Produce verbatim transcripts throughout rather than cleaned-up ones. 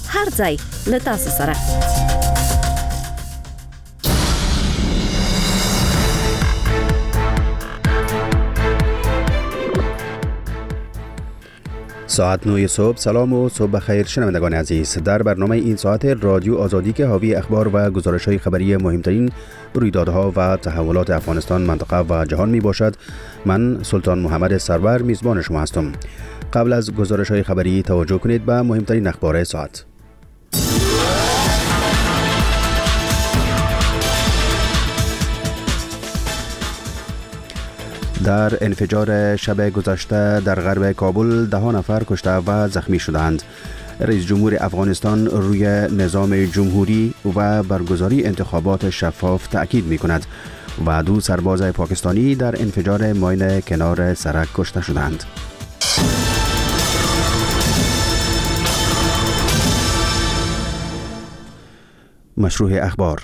هر ځای له تاسو سره. ساعت نه صبح. سلام و صبح بخیر شنوندگان عزیز. در برنامه این ساعت رادیو آزادی که حاوی اخبار و گزارش‌های خبری مهمترین رویدادها و تحولات افغانستان، منطقه و جهان می باشد، من سلطان محمد سرور میزبان شما هستم. قبل از گزارش‌های خبری توجه کنید به مهمترین اخبار ساعت. در انفجار شب گذشته در غرب کابل ده نفر کشته و زخمی شدند. رئیس جمهور افغانستان روی نظام جمهوری و برگزاری انتخابات شفاف تأکید می کند و دو سرباز پاکستانی در انفجار ماین کنار سرک کشته شدند. مشروع اخبار.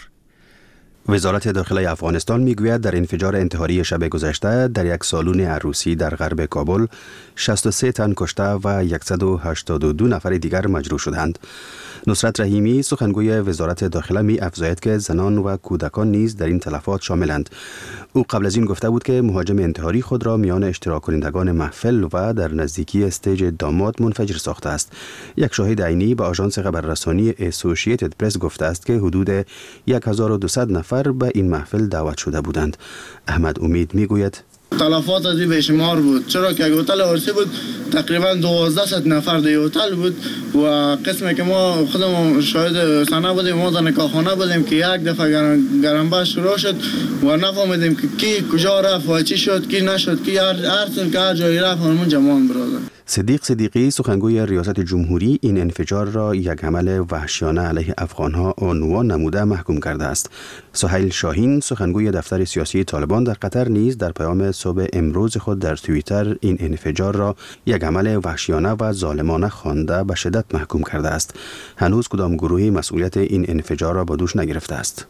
وزارت داخله افغانستان میگوید در انفجار انتحاری شب گذشته در یک سالن عروسی در غرب کابل شصت و سه تن کشته و صد و هشتاد و دو نفر دیگر مجروح شدند. نصرت رحیمی سخنگوی وزارت داخله می افزاید که زنان و کودکان نیز در این تلفات شاملند. او قبل از این گفته بود که مهاجم انتحاری خود را میان اشتراک کنندگان محفل و در نزدیکی استیج داماد منفجر ساخته است. یک شاهد عینی به آژانس خبررسانی اسوسییتد پرس گفته است که حدود هزار و دویست نفر به این محفل دعوت شده بودند. احمد امید میگوید تلفات از به شمار بود، چرا که هتل عروسی بود تقریبا دوازده نفر در هتل بود و قسمی که ما خودمون شاهد صحنه بودیم، ما در نکاحخانه بودیم که یک دفعه گرمباش شروع شد و نفهمیدیم که کی کجا رفت و چی شد، کی نشد، کی هر هر که هر جایی رفت همون جمان برادر. صدیق صدیقی سخنگوی ریاست جمهوری این انفجار را یک عمل وحشیانه علیه افغانها عنوان نموده محکوم کرده است. سهیل شاهین سخنگوی دفتر سیاسی طالبان در قطر نیز در پیام صبح امروز خود در توییتر این انفجار را یک عمل وحشیانه و ظالمانه خوانده به شدت محکوم کرده است. هنوز کدام گروهی مسئولیت این انفجار را به دوش نگرفته است.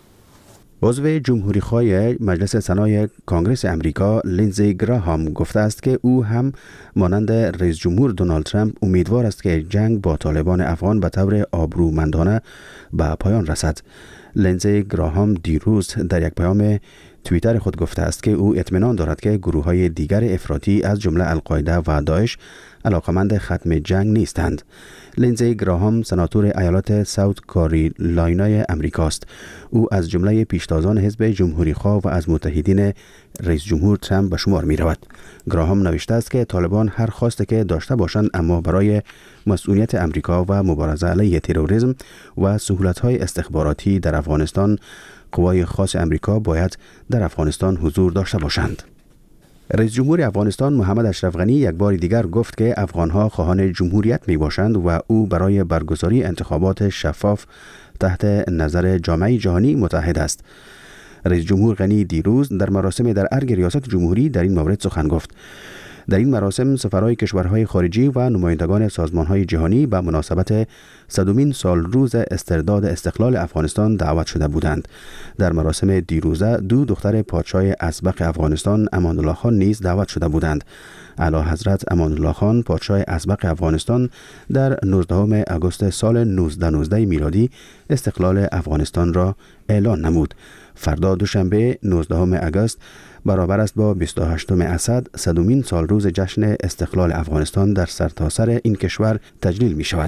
عضو جمهوری‌خواه مجلس سنای کانگرس امریکا لینزی گراهام گفته است که او هم مانند رئیس جمهور دونالد ترامپ امیدوار است که جنگ با طالبان افغان به طور آبرومندانه به پایان رسد. لینزی گراهام دیروز در یک پیام توییتر خود گفته است که او اطمینان دارد که گروه‌های دیگر افراطی از جمله القاعده و داعش علاقمند ختم جنگ نیستند. لینزی گراهام سناتور ایالت ساوت کارولاینا امریکاست. او از جمله پیشتازان حزب جمهوری‌خواه و از متحدین رئیس جمهور ترامپ به شمار می‌رود. گراهام نوشته است که طالبان هر خواسته که داشته باشند، اما برای مسئولیت امریکا و مبارزه علیه تروریسم و سهولت‌های استخباراتی در افغانستان، قوای خاص امریکا باید در افغانستان حضور داشته باشند. رئیس جمهور افغانستان محمد اشرف غنی یک بار دیگر گفت که افغانها خواهان جمهوریت می باشند و او برای برگزاری انتخابات شفاف تحت نظر جامعه جهانی متحد است. رئیس جمهور غنی دیروز در مراسم در ارگ ریاست جمهوری در این مورد سخن گفت. در این مراسم سفرهای کشورهای خارجی و نمایندگان سازمانهای جهانی به مناسبت صدمین سال روز استرداد استقلال افغانستان دعوت شده بودند. در مراسم دیروزه دو دختر پادشاه ازبق افغانستان امان الله خان نیز دعوت شده بودند. اعلی حضرت امان الله خان پادشاه ازبق افغانستان در نوزدهم آگوست سال نوزده نوزده میلادی استقلال افغانستان را اعلان نمود. فردا دوشنبه نوزدهم آگوست برابر است با بیست و هشتم اسد، صدمین سال روز جشن استقلال افغانستان در سرتاسر این کشور تجلیل می شود.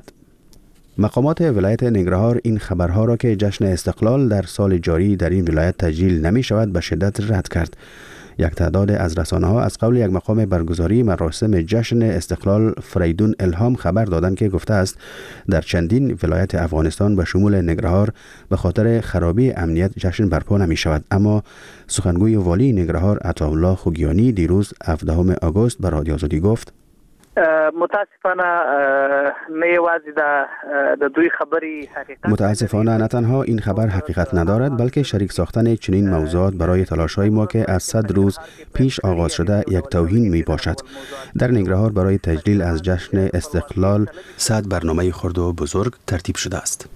مقامات ولایت ننگرهار این خبرها را که جشن استقلال در سال جاری در این ولایت تجلیل نمی شود به شدت رد کرد. یک تعداد از رسانه‌ها از قول یک مقام برگزاری مراسم جشن استقلال فریدون الهام خبر دادند که گفته است در چندین ولایت افغانستان به شمول ننگرهار به خاطر خرابی امنیت جشن برپا نمی شود. اما سخنگوی والی ننگرهار عطاالله خوگیانی دیروز هفدهم آگوست به رادیو آزادی گفت متاسفانه نه یوازې د دوی خبری حقیقت متاسفانه نه تنها این خبر حقیقت ندارد، بلکه شریک ساختن چنین موضوعات برای تلاش‌های ما که از صد روز پیش آغاز شده یک توهین می باشد. در ننگرهار برای تجلیل از جشن استقلال صد برنامه خرد و بزرگ ترتیب شده است.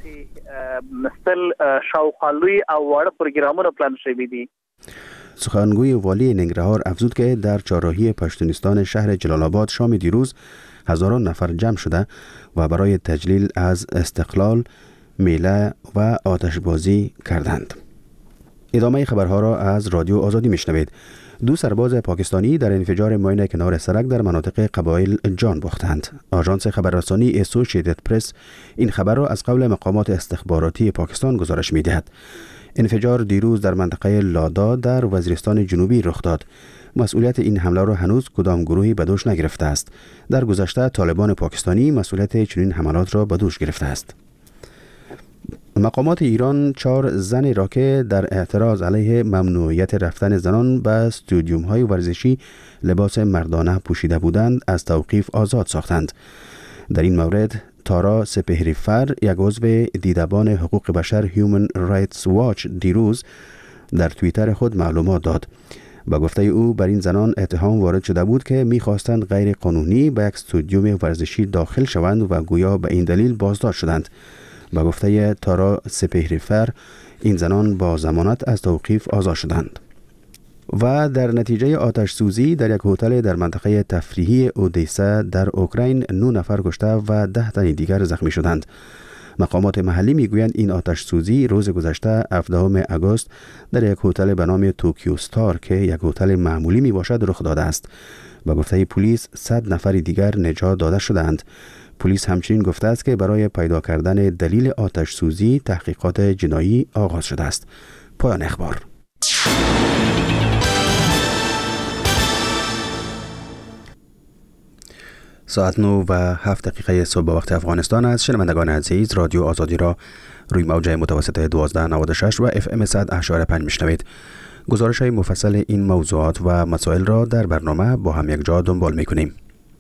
مثل شاوخالوی او وړ پروګرامونه پلان شوي دي. سخنگوی والی ننگرهار افزود که در چهارراهی پشتونستان شهر جلال آباد شام دیروز هزاران نفر جمع شده و برای تجلیل از استقلال میله و آتشبازی کردند. ادامه خبرها را از رادیو آزادی میشنوید. دو سرباز پاکستانی در انفجار ماین کنار سرک در مناطق قبایل جان باختند. آژانس خبررسانی اسوسییتد پرس این خبر را از قبل مقامات استخباراتی پاکستان گزارش می‌دهد. انفجار دیروز در منطقه لادا در وزیرستان جنوبی رخ داد. مسئولیت این حمله را هنوز کدام گروهی به دوش نگرفته است. در گذشته طالبان پاکستانی مسئولیت چنین حملات را به دوش گرفته است. مقامات ایران چهار زن را که در اعتراض علیه ممنوعیت رفتن زنان به استادیوم های ورزشی لباس مردانه پوشیده بودند از توقیف آزاد ساختند. در این مورد تارا سپهریفر، یک عضو دیدبان حقوق بشر هیومن رایتس واچ، دیروز در توییتر خود معلومات داد. با گفته او بر این زنان اتهام وارد شده بود که می‌خواستند غیر قانونی به یک استادیوم ورزشی داخل شوند و گویا به این دلیل بازداشت شدند. با گفته تارا سپهریفر این زنان با ضمانت از توقیف آزاد شدند. و در نتیجه آتش سوزی در یک هتل در منطقه تفریحی اودیسا در اوکراین نه نفر کشته و ده تن دیگر زخمی شدند. مقامات محلی میگویند این آتش سوزی روز گذشته هفدهم آگوست در یک هتل به نام توکیو ستار که یک هتل معمولی می باشد رخ داده است. با گفته پلیس صد نفر دیگر نجات داده شدند. پلیس همچنین گفته است که برای پیدا کردن دلیل آتش سوزی تحقیقات جنایی آغاز شده است. پایان اخبار. ساعت نه و هفت دقیقه صبح به وقت افغانستان است. شنوندگان عزیز، رادیو آزادی را روی موج متوسط دوازده نود و شش و اف ام صد و هشت و پنج میشنوید. گزارش های مفصل این موضوعات و مسائل را در برنامه با هم یک جا دنبال میکنیم.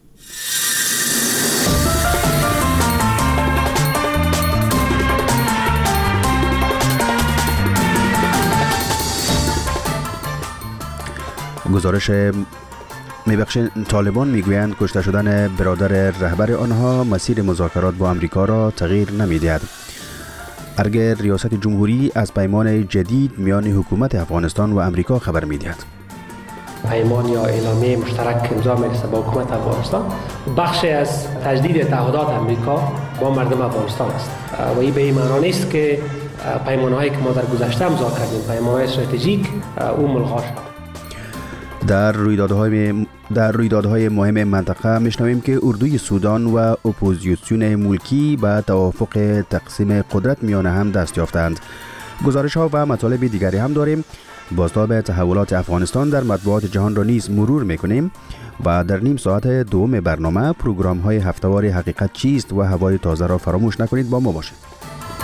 گزارش میبخشین طالبان میگویند کشته شدن برادر رهبر آنها مسیر مذاکرات با امریکا را تغییر نمیدهد. ارگ ریاست جمهوری از پیمان جدید میان حکومت افغانستان و امریکا خبر میدهد. پیمان یا اعلامیه مشترک امضا میرسه با حکومت افغانستان، بخشی از تجدید تعهدات امریکا با مردم افغانستان است و این به این معنی نیست که پیمانهایی که ما در گذشته امضا کردیم، پیمانهای استراتژیک، او ملغا شد. در رویدادهای در رویدادهای مهم منطقه میشنویم که اردوی سودان و اپوزیسیون ملکی به توافق تقسیم قدرت میان هم دست یافتند. گزارش ها و مطالب دیگری هم داریم. بازتاب تحولات افغانستان در مطبوعات جهان را نیز مرور میکنیم و در نیم ساعت دوم برنامه پروگرام های هفته‌وار حقیقت چیست و هوای تازه را فراموش نکنید. با ما باشید.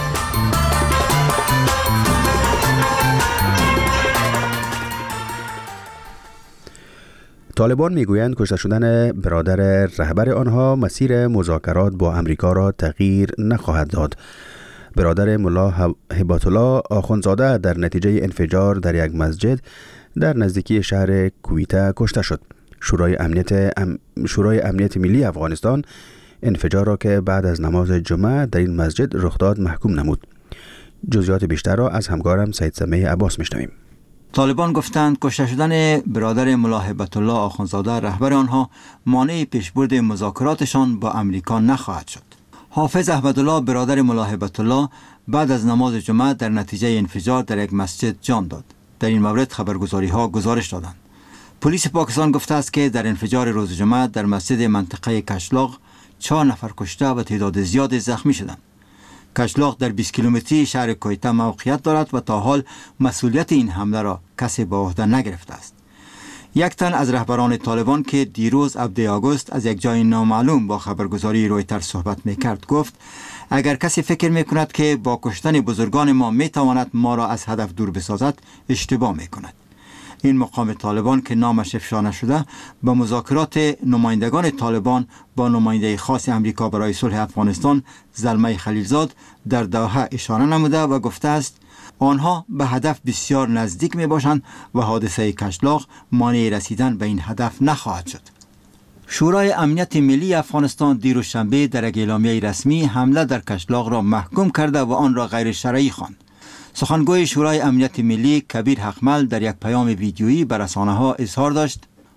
طالبان میگویند کشته شدن برادر رهبر آنها مسیر مذاکرات با امریکا را تغییر نخواهد داد. برادر ملا هبات الله آخوندزاده در نتیجه انفجار در یک مسجد در نزدیکی شهر کویته کشته شد. شورای امنیت ام... شورای امنیت ملی افغانستان انفجار را که بعد از نماز جمعه در این مسجد رخ داد محکوم نمود. جزئیات بیشتر را از همکارم سید سمیع عباس میشنویم. طالبان گفتند کشته شدن برادر ملا هبت الله آخوندزاده رهبر آنها مانع پیشبرد مذاکراتشان با امریکا نخواهد شد. حافظ احمد الله برادر ملا هبت الله بعد از نماز جمعه در نتیجه انفجار در یک مسجد جان داد. در این مورد خبرگزاری ها گزارش دادند. پلیس پاکستان گفته است که در انفجار روز جمعه در مسجد منطقه کشلاق چهار نفر کشته و تعداد زیاد زخمی شدند. کشلاق در بیست کیلومتری شهر کویته موقعیت دارد و تا حال مسئولیت این حمله را کسی به عهده نگرفته است. یک تن از رهبران طالبان که دیروز هفدهم آگوست از یک جای نامعلوم با خبرگزاری رویترز صحبت میکرد گفت اگر کسی فکر میکند که با کشتن بزرگان ما میتواند ما را از هدف دور بسازد اشتباه میکند. این مقام طالبان که نامش افشا نشده به مذاکرات نمایندگان طالبان با نماینده خاص امریکا برای صلح افغانستان زلمه خلیلزاد در دوحه اشاره نموده و گفته است آنها به هدف بسیار نزدیک می باشند و حادثه کشلاق مانع رسیدن به این هدف نخواهد شد. شورای امنیت ملی افغانستان دیروز شنبه در یک اعلامیه رسمی حمله در کشلاق را محکوم کرده و آن را غیر شرعی خواند. سخنگوی شورای امنیت ملی کبیر حقمل در یک پیام ویدیویی به رسانه‌ها اظهار داشت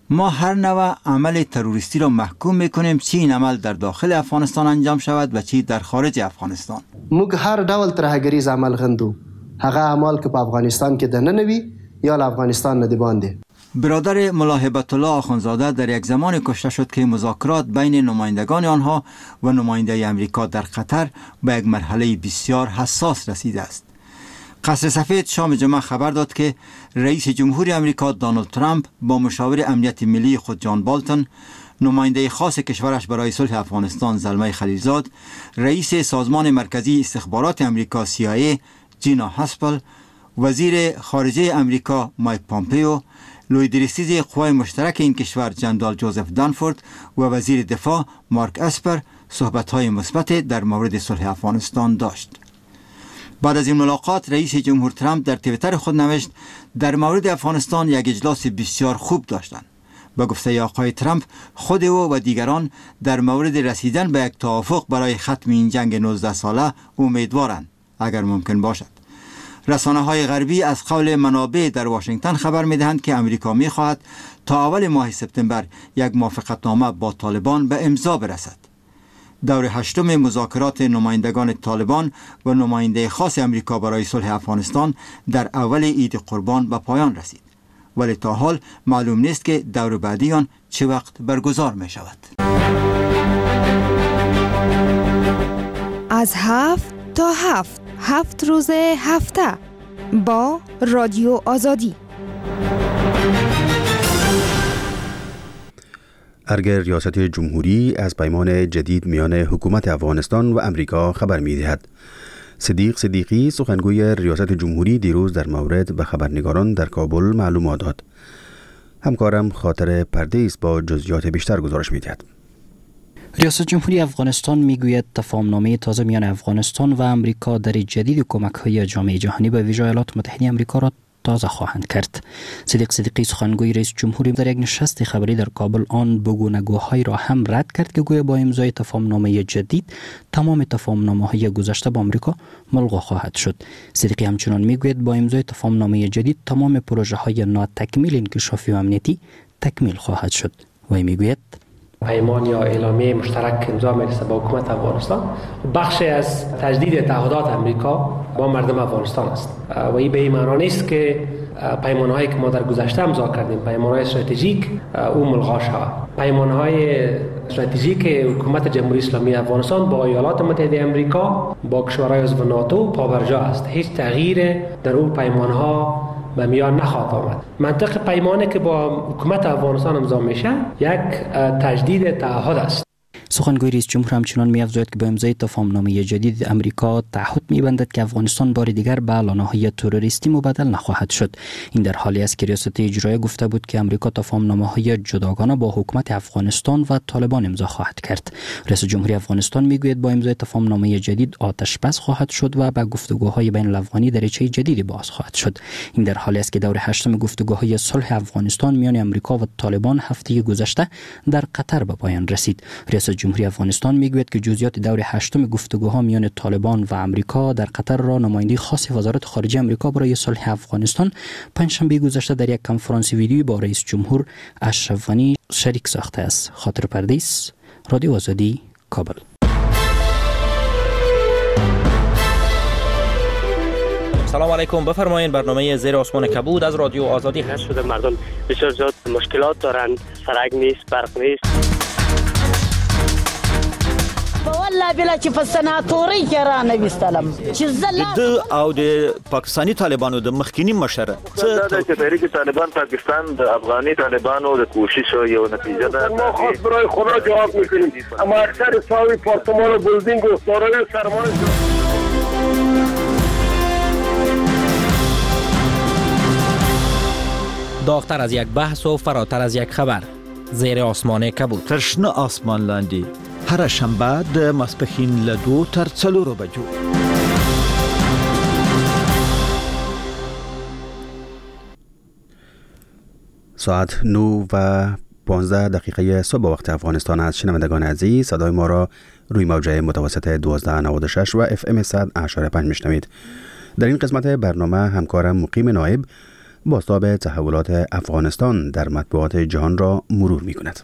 ما هر نوع عمل تروریستی را محکوم میکنیم، چی این عمل در داخل افغانستان انجام شود و چی در خارج افغانستان. موږ هر ډول ترهګریز عمل غندو، هغه اعمال که په افغانستان کې دننه وي یا له افغانستان نه دی باندې. برادر ملا هیبت الله آخوندزاده در یک زمان کشته شد که مذاکرات بین نمایندگان آنها و نماینده امریکا در قطر به یک مرحله بسیار حساس رسیده است. قصر سفید شام جمعه خبر داد که رئیس جمهوری امریکا دونالد ترامپ با مشاور امنیت ملی خود جان بالتون، نماینده خاص کشورش برای صلح افغانستان زلمه خلیلزاد، رئیس سازمان مرکزی استخبارات امریکا سی آی ای جینا هاسپل، وزیر خارجه امریکا مایک پامپیو، لوی درستیز قوای مشترک این کشور جنرال جوزف دانفورد و وزیر دفاع مارک اسپر صحبت‌های مثبت در مورد صلح افغانستان داشت. بعد از این ملاقات رئیس جمهور ترامپ در توییتر خود نوشت در مورد افغانستان یک اجلاس بسیار خوب داشتند. به گفته آقای ترامپ خود او و دیگران در مورد رسیدن به یک توافق برای ختم این جنگ نوزده ساله امیدوارند اگر ممکن باشد. رسانه های غربی از قول منابع در واشنگتن خبر می دهند که امریکا می خواهد تا اول ماه سپتامبر یک موافقتنامه با طالبان به امضا برسد. دور هشتم مذاکرات نمایندگان طالبان و نماینده خاص امریکا برای صلح افغانستان در اول عید قربان به پایان رسید، ولی تا حال معلوم نیست که دور بعدی آن چه وقت برگزار می شود. از هفت تا هفت هفت روز هفته با رادیو آزادی. ارگ ریاست جمهوری از پیمان جدید میان حکومت افغانستان و امریکا خبر می دهد. صدیق صدیقی سخنگوی ریاست جمهوری دیروز در مورد به خبرنگاران در کابل معلومات داد. همکارم خاطر پردیس با جزئیات بیشتر گزارش می دهد. ریاست جمهوری افغانستان میگوید تفاهمنامه تازه میان افغانستان و امریکا در جدید کمک‌های جامعه جهانی به ویژه ایالات متحده آمریکا را تازه خواهند کرد. صدیق صدیقی سخنگوی رئیس جمهوری در یک نشست خبری در کابل آن بگونگوهای را هم رد کرد که گویا با امضای تفاهمنامه جدید تمام تفاهمنامه‌های گذشته با آمریکا ملغا خواهد شد. صدیقی همچنان میگوید با امضای تفاهمنامه جدید تمام پروژه‌های ناتکمیل انکشافی و امنیتی تکمیل خواهد شد. و میگوید پیمان یا اعلامیه مشترک امضا می‌رسه با حکومت افغانستان بخشی از تجدید تعهدات امریکا با مردم افغانستان است و این به این معنی نیست که پیمان‌هایی که ما در گذشته امضا کردیم، پیمان‌های استراتژیک، او ملغا شود. پیمان‌های استراتژیک حکومت جمهوری اسلامی افغانستان با ایالات متحده آمریکا، با کشورهای عضو ناتو پابرجا است. هیچ تغییر در اون پیمان‌ها به میان نخواهد آمد. منطق پیمانی که با حکومت افغانستان امضا میشه یک تجدید تعهد است. سخنگوی رئیس جمهور همچنان می‌افزاید که با امضای تفاهمنامه جدید امریکا تعهد می‌بندد که افغانستان بار دیگر به اعلانه‌های تروریستی مبدل نخواهد شد. این در حالی است که ریاست اجرایی گفته بود که امریکا تفاهمنامه‌های جداگانه با حکومت افغانستان و طالبان امضا خواهد کرد. رئیس جمهوری افغانستان می‌گوید با امضای تفاهمنامه جدید آتش بس خواهد شد و به گفتگوهای بین الافغانی دریچه جدیدی باز خواهد شد. این در حالی است که دور هشتم گفتگوهای صلح افغانستان میان امریکا و طالبان هفته گذشته در قطر به پایان رسید. رئیس جمهوری افغانستان میگوید که جزئیات دور هشتم گفتگوها میان طالبان و امریکا در قطر را نماینده خاص وزارت خارجه امریکا برای صلح افغانستان پنجشنبه گذشته در یک کنفرانس ویدیویی با رئیس جمهور اشرف غنی شریک ساخته است. خاطر پردیس، رادیو آزادی، کابل. سلام علیکم، بفرمایید. برنامه زیر آسمان کبود از رادیو آزادی هست. شده مردم بسیار زیاد مشکلات دارند، سرک نیست، برق نیست. والله بلا چې په سناتوري کې را نه وستلم چې زله د او د پاکستانی طالبانو د مخکینی مشره دا چې تحریک طالبان پاکستان د افغاني طالبانو د کوشش یو نتیجه ده. ما خاص برای خدا جواب میکنیم، اما اکثر ساوی پارتمان و بلدینگ و سارای سرمایه داغتر از یک بحث و فراتر از یک خبر، زیر آسمان کبود. ترشنه آسمان لاندی هر شنبه د ماسپښین له دو تر څلورو بجو. ساعت نه و پانزده دقیقه صبح وقت افغانستان است. شنوندگان عزیز، صدای ما را روی موجه متوسط دوازده نود و شش و اف ام صد و پنج میشنوید. در این قسمت برنامه همکارم مقیم نایب بازتاب تحولات افغانستان در مطبوعات جهان را مرور می کند.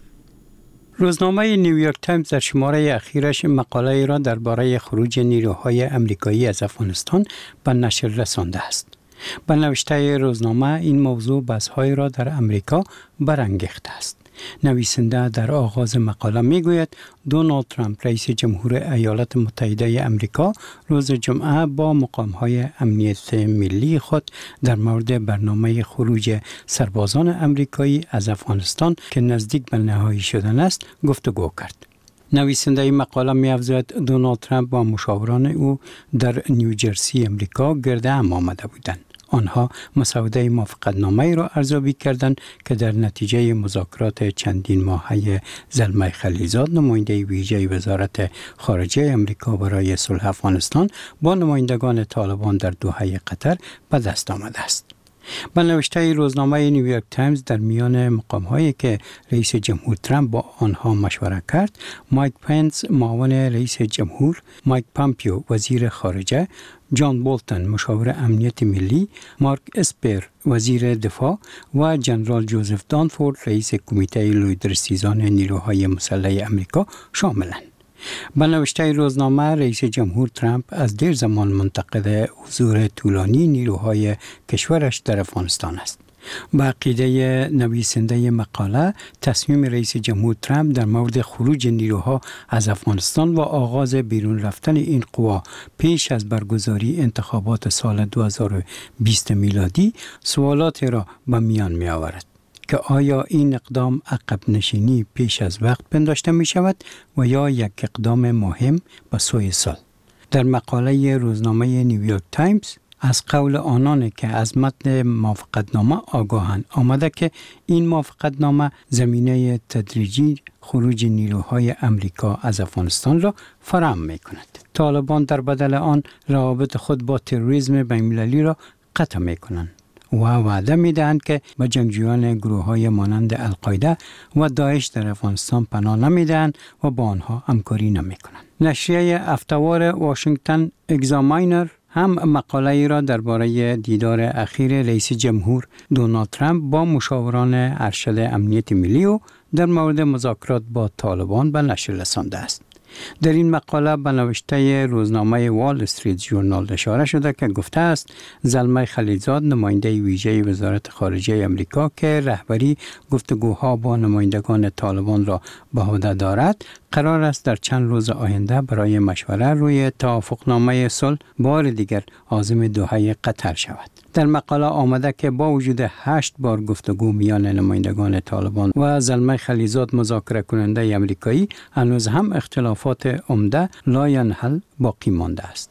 روزنامه نیویورک تایمز در شماره اخیرش مقاله را درباره خروج نیروهای امریکایی از افغانستان به نشر رسانده است. به نوشته روزنامه این موضوع بحث‌های را در امریکا برانگیخته است. نویسنده در آغاز مقاله میگوید دونالد ترامپ رئیس جمهور ایالات متحده امریکا روز جمعه با مقام‌های امنیت ملی خود در مورد برنامه خروج سربازان امریکایی از افغانستان که نزدیک به نهایی شدن است گفتگو کرد. نویسنده مقاله می‌افزاید دونالد ترامپ با مشاوران او در نیوجرسی امریکا گرد هم آمده بودند. آنها مسوده موافقتنامه را ارزیابی کردند که در نتیجه مذاکرات چندین ماهه زلمه خلیلزاد نماینده ویژه وزارت خارجه امریکا برای صلح افغانستان با نمایندگان طالبان در دوحه قطر به دست آمده است. به نوشته روزنامه نیویورک تایمز در میان مقام‌هایی که رئیس جمهور ترامپ با آنها مشوره کرد، مایک پنس معاون رئیس جمهور، مایک پامپیو وزیر خارجه، جان بولتن مشاور امنیت ملی، مارک اسپر وزیر دفاع و جنرال جوزف دانفورد رئیس کمیته لویدرسیزان نیروهای مسلح امریکا شاملند. به نوشته روزنامه رئیس جمهور ترامپ از دیر زمان منتقد حضور طولانی نیروهای کشورش در افغانستان است. به عقیده نویسنده مقاله، تصمیم رئیس جمهور ترامپ در مورد خروج نیروها از افغانستان و آغاز بیرون رفتن این قوا پیش از برگزاری انتخابات سال دو هزار و بیست میلادی سوالات را به میان می آورد که آیا این اقدام عقب نشینی پیش از وقت پنداشته می شود و یا یک اقدام مهم به سوی صلح. در مقاله روزنامه نیویورک تایمز از قول آنان که از متن موافقتنامه آگاهند آمده که این موافقتنامه زمینه تدریجی خروج نیروهای امریکا از افغانستان را فراهم می کند. طالبان در بدل آن روابط خود با تروریسم بین‌المللی را قطع می کنند و وعده می دهند که به جنگجویان گروه های مانند القاعده و داعش در افغانستان پناه نمی دهند و با آنها همکاری نمی کنند. نشریه افتوار واشنگتن اگزاماینر هم مقاله را درباره دیدار اخیر رئیس جمهور دونالد ترامپ با مشاوران ارشد امنیت ملی و در مورد مذاکرات با طالبان به نشر رسانده است. در این مقاله به نوشته روزنامه وال استریت ژورنال اشاره شده که گفته است زلمه خلیلزاد نماینده ویژه وزارت خارجه امریکا که رهبری گفتگوها با نمایندگان طالبان را به عهده دارد قرار است در چند روز آینده برای مشوره روی توافقنامه صلح بار دیگر عازم دوحه قطر شود. در مقاله آمده که با وجود هشت بار گفتگو میان نمایندگان طالبان و زلمه خلیلزاد مذاکره کننده امریکایی هنوز هم اختلافات عمده لا ینحل باقی مانده است.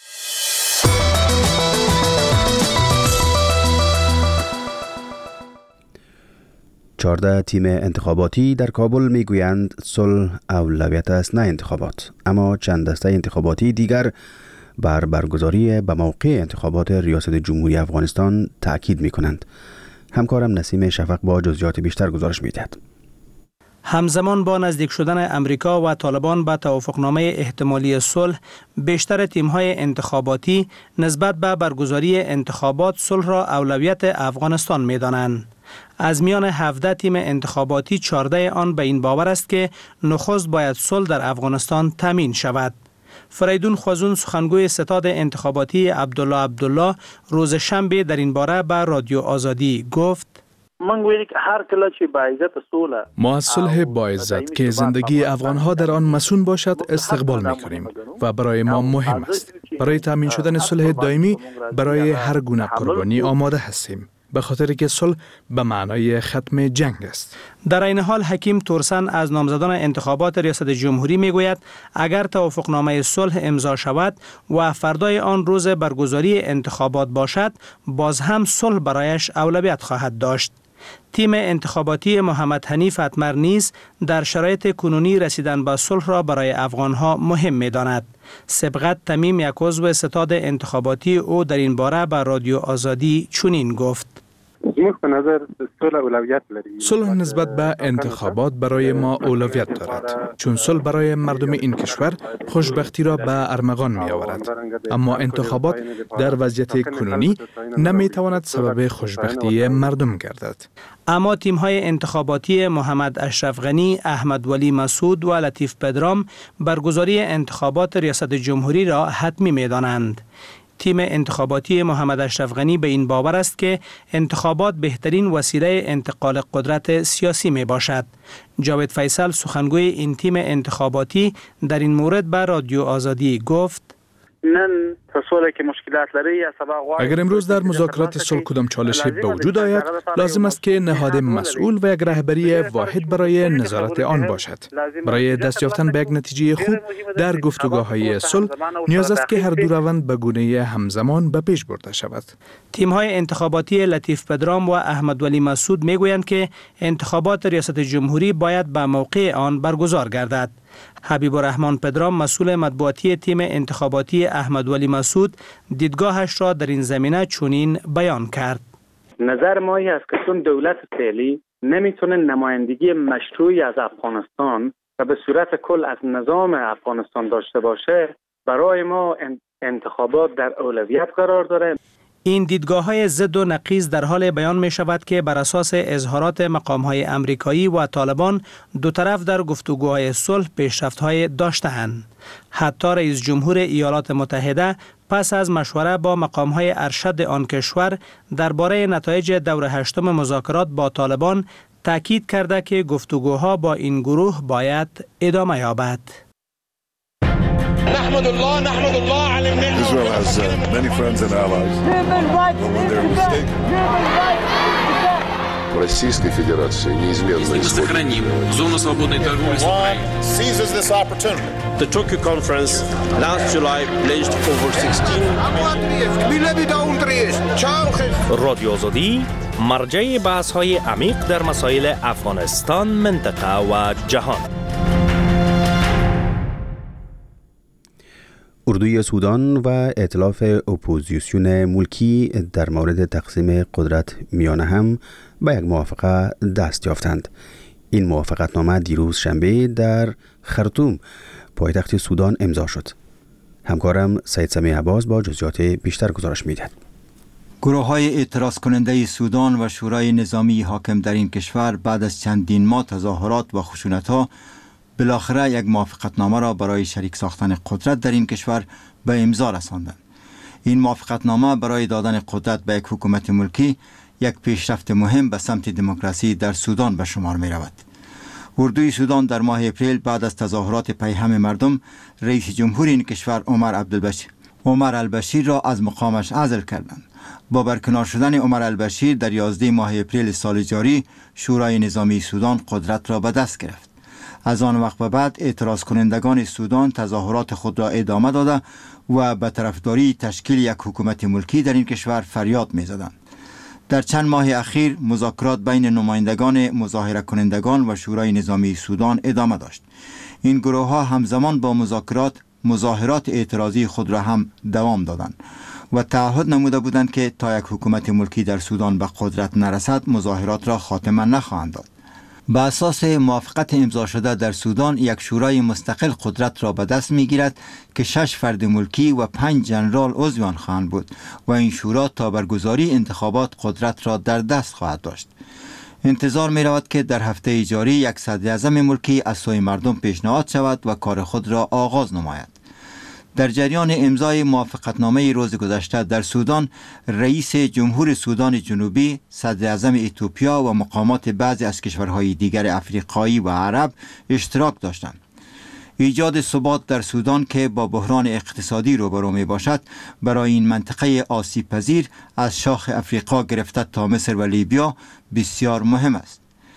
چهارده تیم انتخاباتی در کابل میگویند صلح اولویت است نه انتخابات، اما چند دسته انتخاباتی دیگر بر برگزاری به موقع انتخابات ریاست جمهوری افغانستان تأکید می کنند. همکارم نسیم شفق با جزئیات بیشتر گزارش می دهد. همزمان با نزدیک شدن امریکا و طالبان به توافقنامه احتمالی صلح، بیشتر تیم‌های انتخاباتی نسبت به برگزاری انتخابات صلح را اولویت افغانستان می‌دانند. از میان هفده تیم انتخاباتی چهارده آن به این باور است که نخست باید صلح در افغانستان تامین شود. فریدون خوازون سخنگوی ستاد انتخاباتی عبدالله عبدالله روز شنبه در این باره به رادیو آزادی گفت: ما از صلح با عزت که زندگی افغانها در آن مسون باشد استقبال می کنیم و برای ما مهم است. برای تامین شدن صلح دائمی برای هر گونه قربانی آماده هستیم، به خاطر که صلح به معنای ختم جنگ است. در این حال حکیم تورسن از نامزدان انتخابات ریاست جمهوری میگوید اگر توافقنامه صلح امضا شود و فردای آن روز برگزاری انتخابات باشد، باز هم صلح برایش اولویت خواهد داشت. تیم انتخاباتی محمد حنیف اتمر نیز در شرایط کنونی رسیدن به صلح را برای افغانها مهم می‌داند. سبقت تمیم یک عضو ستاد انتخاباتی او در این باره به رادیو آزادی چنین گفت: مخ به نظر صلح اولویت لري. صلح نسبت به انتخابات برای ما اولویت دارد، چون صلح برای مردم این کشور خوشبختی را به ارمغان می آورد. اما انتخابات در وضعیت کنونی نمی تواند سبب خوشبختی مردم گردد. اما تیم‌های انتخاباتی محمد اشرف غنی، احمد ولی مسعود و لطیف پدرام برگزاری انتخابات ریاست جمهوری را حتمی می‌دانند. تیم انتخاباتی محمد اشرف غنی به این باور است که انتخابات بهترین وسیله انتقال قدرت سیاسی می باشد. جاوید فیصل سخنگوی این تیم انتخاباتی در این مورد به رادیو آزادی گفت: نن تصوره که مشکلات لري اگر امروز در مذاکرات صلح کدام چالشی به وجود آید، لازم است که نهاد مسئول و یک رهبری واحد برای نظارت آن باشد. برای دست یافتن به یک نتیجه خوب در گفتگوهای صلح نیاز است که هر دو روند به گونه همزمان به پیش برده شود. تیم‌های انتخاباتی لطیف پدرام و احمد ولی مسعود میگویند که انتخابات ریاست جمهوری باید به موقع آن برگزار گردد. حبیب الرحمن پدرام، مسئول مطبوعاتی تیم انتخاباتی احمد ولی مسعود، دیدگاهش را در این زمینه چنین بیان کرد: نظر ما است که چون دولت فعلی نمیتونه نمایندگی مشروعی از افغانستان و به صورت کل از نظام افغانستان داشته باشه، برای ما انتخابات در اولویت قرار داره. این دیدگاه‌های ضد و نقیض در حال بیان می شود که بر اساس اظهارات مقام‌های امریکایی و طالبان دو طرف در گفتگوهای صلح پیشرفت‌های داشته‌اند. حتی رئیس جمهور ایالات متحده پس از مشوره با مقام‌های ارشد آن کشور درباره نتایج دور هشتم مذاکرات با طالبان تاکید کرده که گفتگوها با این گروه باید ادامه یابد. نحمد الله نحمد الله على النعمة. Israel has uh, many friends and allies. Российской Федерации неизменно сохраним зону свободной торговли с Украиной. Seizes this opportunity. The Tokyo conference last July pledged over sixteen. رادیو آزادی مرجع بحث‌های عمیق در مسائل افغانستان، منطقه و جهان. اردوی سودان و ائتلاف اپوزیسیون ملکی در مورد تقسیم قدرت میان هم به یک موافقه دست یافتند. این موافقتنامه دیروز شنبه در خرطوم پایتخت سودان امضا شد. همکارم سید سمیع عباس با جزئیات بیشتر گزارش می‌دهد. گروه های اعتراض کننده سودان و شورای نظامی حاکم در این کشور بعد از چندین ماه تظاهرات و خشونت‌ها بالاخره یک موافقتنامه را برای شریک ساختن قدرت در این کشور به امضا رساندند. این موافقتنامه برای دادن قدرت به یک حکومت ملکی یک پیشرفت مهم به سمت دموکراسی در سودان به شمار می رود. اردوی سودان در ماه اپریل بعد از تظاهرات پیهم مردم رئیس جمهور این کشور عمر عبدالبشیر عمر البشیر را از مقامش عزل کردند. با برکنار شدن عمر البشیر در یازده ماه اپریل سال جاری شورای نظامی سودان قدرت را به دست گرفت. از آن وقت به بعد اعتراض کنندگان سودان تظاهرات خود را ادامه داده و به طرفداری تشکیل یک حکومت ملکی در این کشور فریاد می زدند. در چند ماه اخیر مذاکرات بین نمایندگان مظاهره کنندگان و شورای نظامی سودان ادامه داشت. این گروه ها همزمان با مذاکرات مظاهرات اعتراضی خود را هم دوام دادند و تعهد نموده بودند که تا یک حکومت ملکی در سودان به قدرت نرسد مظاهرات را خاتمه نخواهند داد. به اساس موافقت امضا شده در سودان یک شورای مستقل قدرت را به دست می گیرد که شش فرد ملکی و پنج جنرال عضو آن خواهند بود و این شورا تا برگزاری انتخابات قدرت را در دست خواهد داشت. انتظار می رود که در هفته جاری یک صدر اعظم ملکی از سوی مردم پیشنهاد شود و کار خود را آغاز نماید. در جریان امضای موافقتنامه روز گذشته در سودان، رئیس جمهور سودان جنوبی، صدر اعظم اتیوپیا و مقامات بعضی از کشورهای دیگر افریقایی و عرب اشتراک داشتند. ایجاد ثبات در سودان که با بحران اقتصادی روبرو می باشد برای این منطقه آسیب پذیر از شاخ افریقا گرفته تا مصر و لیبیا بسیار مهم است.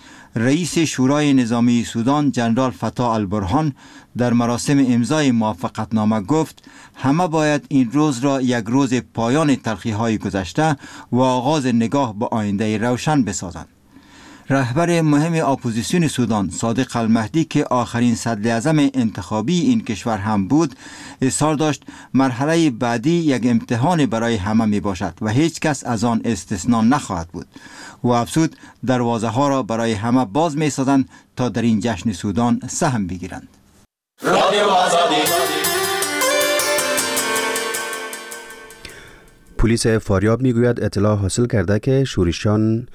رئیس شورای نظامی سودان جنرال فتاح البرهان در مراسم امضای موافقتنامه گفت همه باید این روز را یک روز پایان تلخی‌های گذشته و آغاز نگاه به آینده روشن بسازند. رهبر مهم اپوزیسیون سودان صادق المهدی که آخرین صدر اعظم انتخابی این کشور هم بود اصرار داشت مرحله بعدی یک امتحان برای همه می باشد و هیچ کس از آن استثنا نخواهد بود و افزود دروازه ها را برای همه باز می سازند تا در این جشن سودان سهم بگیرند. پلیس فاریاب میگوید اطلاع حاصل کرده که شورشیان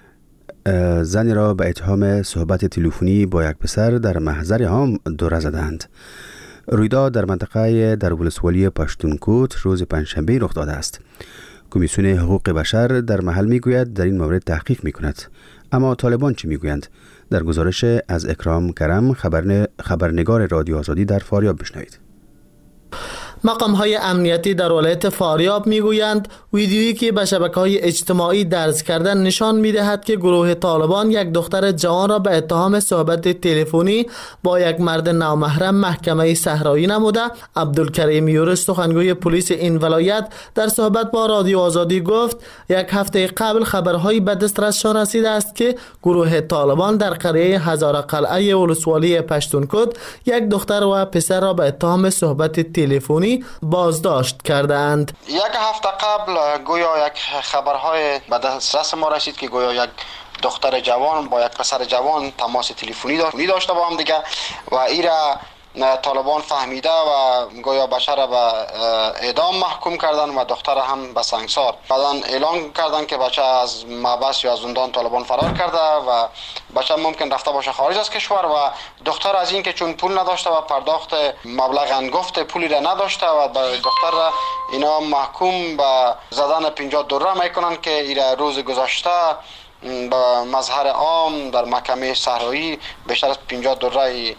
زنی را به اتهام صحبت تلفنی با یک پسر در محضر عام دوره زدند. رویداد در منطقه در ولسوالی پشتونکوت روز پنجشنبه رخ داده است. کمیسیون حقوق بشر در محل میگوید در این مورد تحقیق میکند. اما طالبان چی میگویند؟ در گزارش از اکرام کرم خبرنگار رادیو آزادی در فاریاب بشنوید. مقام‌های امنیتی در ولایت فاریاب میگویند ویدیویی که به شبکه‌های اجتماعی درج کردن نشان می‌دهد که گروه طالبان یک دختر جوان را به اتهام صحبت تلفنی با یک مرد نامحرم محکمه صحرایی نموده. عبدالکریم یورس سخنگوی پلیس این ولایت در صحبت با رادیو آزادی گفت یک هفته قبل خبرهایی به دسترسشان رسیده است که گروه طالبان در قریه هزار قلعه ولسوالی پشتونکوت یک دختر و پسر را به اتهام صحبت تلفنی بازداشت کردند. یک هفته قبل گویا یک خبرهای به دسترس ما رسید که گویا یک دختر جوان با یک پسر جوان تماس تلفنی داشته با هم دیگه و ایرا طالبان فهمیده و گویا بچه را به اعدام محکوم کردن و دختر هم به سنگسار. بعداً اعلان کردن که بچه از محبس یا از زندان طالبان فرار کرده و بچه ممکن رفته باشه خارج از کشور و دختر از این که چون پول نداشته و پرداخت مبلغ انگفت پولی را نداشته و دختر را اینا محکوم به زدن پنجاه دوره میکنن که ایرا روز گذشته با مظهر عام در محکمه صحرایی بیشتر از پنجاه دوره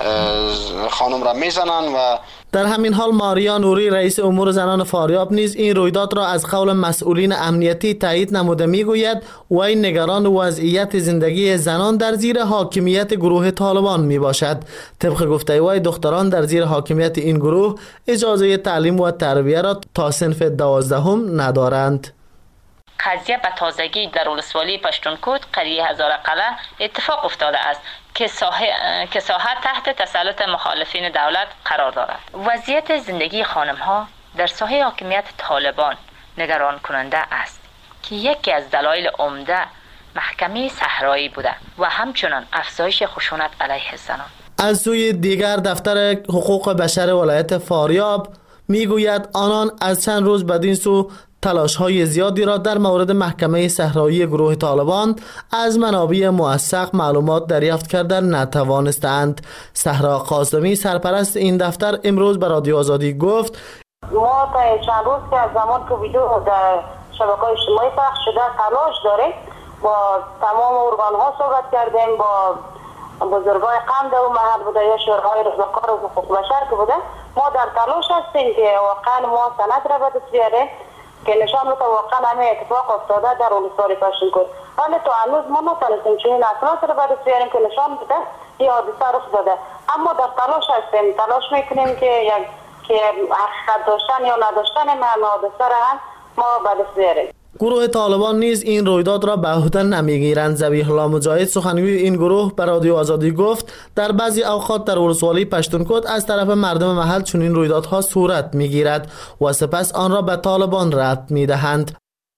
خانم را میزنن. و در همین حال ماریا نوری رئیس امور زنان فاریاب نیز این رویداد را از قول مسئولین امنیتی تایید نموده میگوید وی نگران وضعیت زندگی زنان در زیر حاکمیت گروه طالبان می باشد. طبق گفته وی دختران در زیر حاکمیت این گروه اجازه تعلیم و تربیه را تا صنف دوازدهم ندارند. قضیه به تازگی در ولسوالی پشتونکوت قریه هزار قلعه اتفاق افتاده است که ساحه که ساحه تحت تسلط مخالفین دولت قرار دارد. وضعیت زندگی خانم ها در ساحه حاکمیت طالبان نگران کننده است که یکی از دلایل عمده محکمه صحرایی بوده و همچنان افزایش خشونت علیه زنان. از سوی دیگر دفتر حقوق بشر ولایت فاریاب میگوید آنان از چند روز بدین سو تلاش های زیادی را در مورد محکمه صحرایی گروه طالبان از منابع موثق معلومات دریافت کردن نتوانستند. صحرا قاسمی سرپرست این دفتر امروز به رادیو آزادی گفت ما تا چند روز که از زمان که ویدیو در شبکه‌های اجتماعی پخش شده تلاش داریم، با تمام ارگان ها صحبت کردیم، با بزرگای قند و محل بوده یا شورای رضاکار و حقوق بشر که بوده. ما در تلاش هستیم که واقعا ما سند را به دست بیاریم که نشان بده واقعا همه اتفاق افتاده در ولسوالی پشتونکوت. ولی تا هنوز ما نتونستیم چنین اسناد را به دست بیاریم که نشان بده این حادثه رخ داده. اما در تلاش هستیم، تلاش میکنیم که یک که حقیقت داشتن یا نداشتن این حادثه را هم ما به دست بیاریم. گروه طالبان نیز این رویداد را به عهده نمیگیرند. ذبیح الله مجاهد سخنگوی این گروه به رادیو آزادی گفت در بعضی اوقات در ولسوالی پشتونکوت از طرف مردم محل چنین رویدادها صورت میگیرد و سپس آن را به طالبان رد میدهند.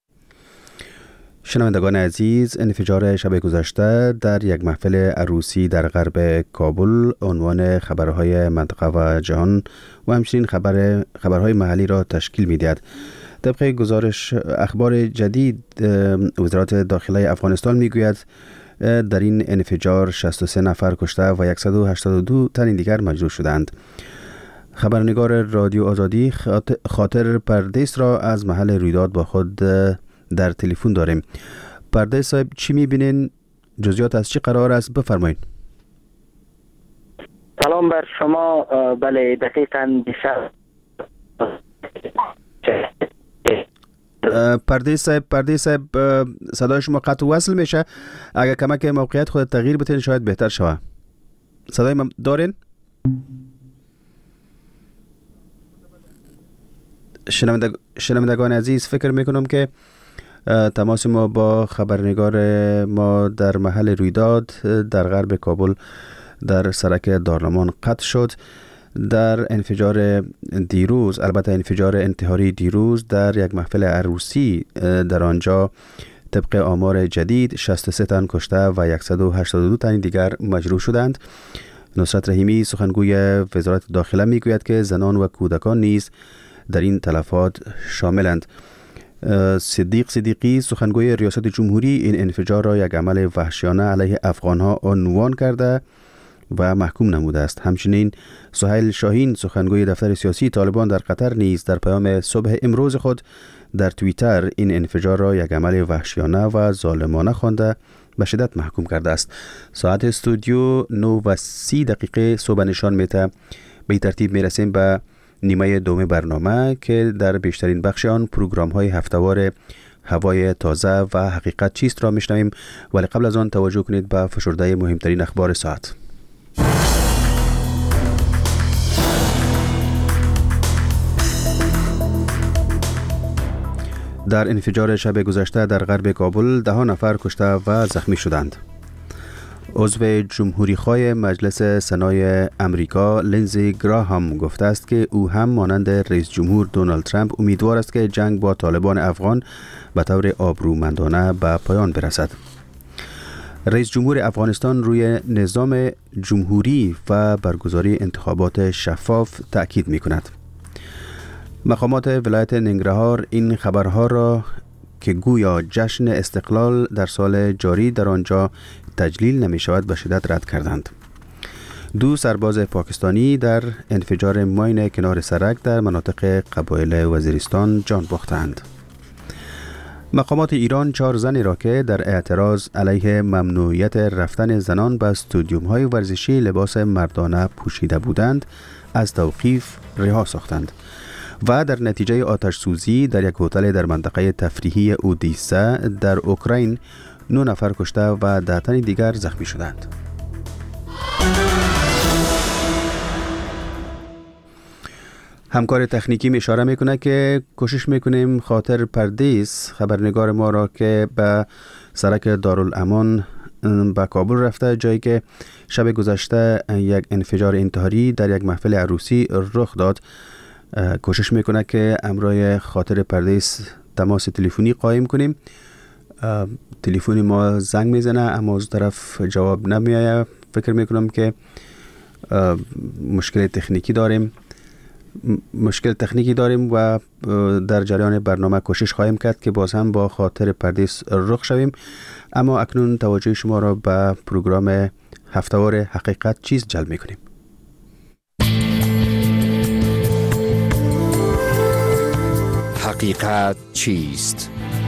شنوندگان عزیز، انفجار شب گذشته در یک محفل عروسی در غرب کابل عنوان خبرهای منطقه و جهان و همچنین خبر خبرهای محلی را تشکیل می‌دهد. طبق گزارش اخبار جدید وزارت داخلی افغانستان میگوید در این انفجار شصت و سه نفر کشته و صد و هشتاد و دو تن دیگر مجروح شدند. خبرنگار رادیو آزادی خاطر پردیس را از محل رویداد با خود در تلفن داریم. پردیس صاحب چی میبینین؟ جزئیات از چی قرار است؟ بفرمایید. سلام بر شما. بله دقیقاً بیشتر پردیس صاحب پردیس صاحب صدای شما قطع وصل میشه. اگر کمک موقعیت خود تغییر بتین شاید بهتر شود. صدای ما دارین؟ شنوندگان عزیز، فکر میکنم که تماس ما با خبرنگار ما در محل رویداد در غرب کابل در سرک دارالمان قطع شد. در انفجار دیروز، البته انفجار انتحاری دیروز در یک محفل عروسی در آنجا طبق آمار جدید شصت و سه تن کشته و صد و هشتاد و دو تن دیگر مجروح شدند. نصرت رحیمی سخنگوی وزارت داخله میگوید که زنان و کودکان نیز در این تلفات شاملند. صدیق صدیقی سخنگوی ریاست جمهوری این انفجار را یک عمل وحشیانه علیه افغانها عنوان کرده و محکوم نموده است. همچنین سهیل شاهین سخنگوی دفتر سیاسی طالبان در قطر نیز در پیام صبح امروز خود در توییتر این انفجار را یک عمل وحشیانه و ظالمانه خوانده به شدت محکوم کرده است. ساعت استودیو نه و سی دقیقه صبح نشان میده. به ترتیب میرسیم به نیمه دوم برنامه که در بیشترین بخش آن پروگرام های هفتهوار هوای تازه و حقیقت چیست را میشنویم، ولی قبل از آن توجه کنید به فشرده مهمترین اخبار ساعت. در انفجار شب گذشته در غرب کابل ده نفر کشته و زخمی شدند. عضو جمهوری خواه مجلس سنای امریکا لینزی گراهام گفته است که او هم مانند رئیس جمهور دونالد ترامپ امیدوار است که جنگ با طالبان افغان به طور آبرومندانه به پایان برسد. رئیس جمهور افغانستان روی نظام جمهوری و برگزاری انتخابات شفاف تأکید می کند. مقامات ولایت ننگرهار این خبرها را که گویا جشن استقلال در سال جاری در آنجا تجلیل نمی شود به شدت رد کردند. دو سرباز پاکستانی در انفجار ماین کنار سرک در مناطق قبایل وزیرستان جان باختند. مقامات ایران چهار زنی را که در اعتراض علیه ممنوعیت رفتن زنان به استادیوم های ورزشی لباس مردانه پوشیده بودند از توقیف رها ساختند و در نتیجه آتش سوزی در یک هتل در منطقه تفریحی اودیسا در اوکراین نه نفر کشته و ده تن دیگر زخمی شدند. همکار تکنیکی می اشاره میکنه که کوشش میکنیم خاطر پردیس خبرنگار ما را که به سرک دارالامان به کابل رفته، جایی که شب گذشته یک انفجار انتحاری در یک محفل عروسی رخ داد، کوشش میکنه که امرای خاطر پردیس تماس تلفنی قایم کنیم. تلفنی ما زنگ میزنه اما از طرف جواب نمیآید. فکر میکنم که مشکل تکنیکی داریم مشکل تکنیکی داریم و در جریان برنامه کوشش خواهیم کرد که باز هم با خاطر پردیس رخ شویم. اما اکنون توجه شما را به پروگرام هفتهوار حقیقت چیست جلب میکنیم. حقیقت چیست؟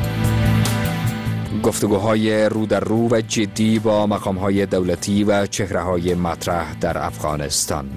گفتگوهای رو در رو و جدی با مقامهای دولتی و چهره‌های مطرح در افغانستان.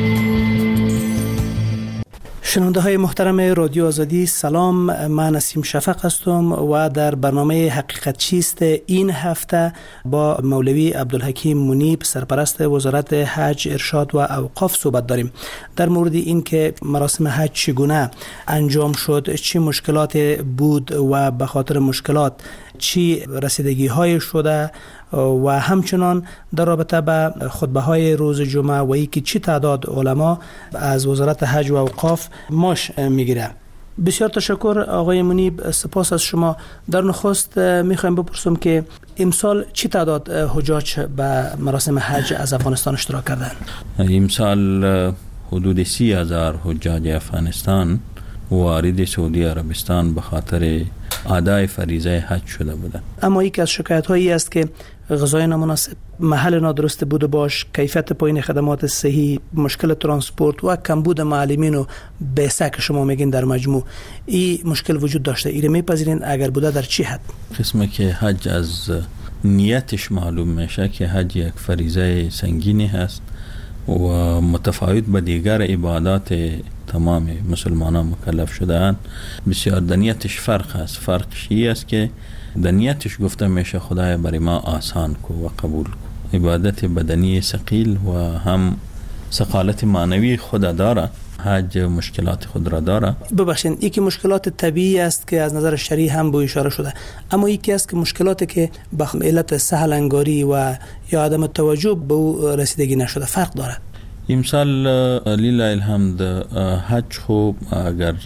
شنونده های محترم رادیو آزادی سلام، من نسیم شفق هستم و در برنامه حقیقت چیست این هفته با مولوی عبدالحکیم منیب سرپرست وزارت حج ارشاد و اوقاف صحبت داریم در مورد این که مراسم حج چگونه انجام شد، چی مشکلات بود و به خاطر مشکلات چی رسیدگی های شده و همچنان در رابطه به خطبه های روز جمعه و ای که چی تعداد علما از وزارت حج و اوقاف ماش میگیره. بسیار تشکر آقای منیب، سپاس از شما. در نخست میخوایم بپرسم که امسال چی تعداد حجاج به مراسم حج از افغانستان اشتراک کردن؟ امسال حدود سی هزار حجاج افغانستان وارد سعودی عربستان به خاطر ادای فریضه حج شده بودند. اما یک از شکایت هایی است که غذای نامناسب، محل نادرست بوده باش، کیفیت پایین خدمات صحی، مشکل ترانسپورت و کمبود معلمین و بیسه که شما میگین در مجموع این مشکل وجود داشته. ایره میپذیرین؟ اگر بوده در چی حد؟ قسمه که حج از نیتش معلوم میشه که حج یک فریضه سنگینی هست و متفاوت به دیگر عبادات تمام مسلمانان مکلف شده‌اند. بسیار دنیتش فرق است. فرقش این است که دنیتش گفته میشه خدای برای ما آسان کو و قبول کو. عبادت بدنی ثقیل و هم ثقالت معنوی خود داره حج مشکلات خود را داره. ببخشید یکی مشکلات طبیعی است که از نظر شرعی هم به اشاره شده، اما یکی است که مشکلاتی که به علت سهل انگاری و یا عدم توجه به او رسیدگی نشده فرق داره. امسال لیلا الحمد حج خوب اگر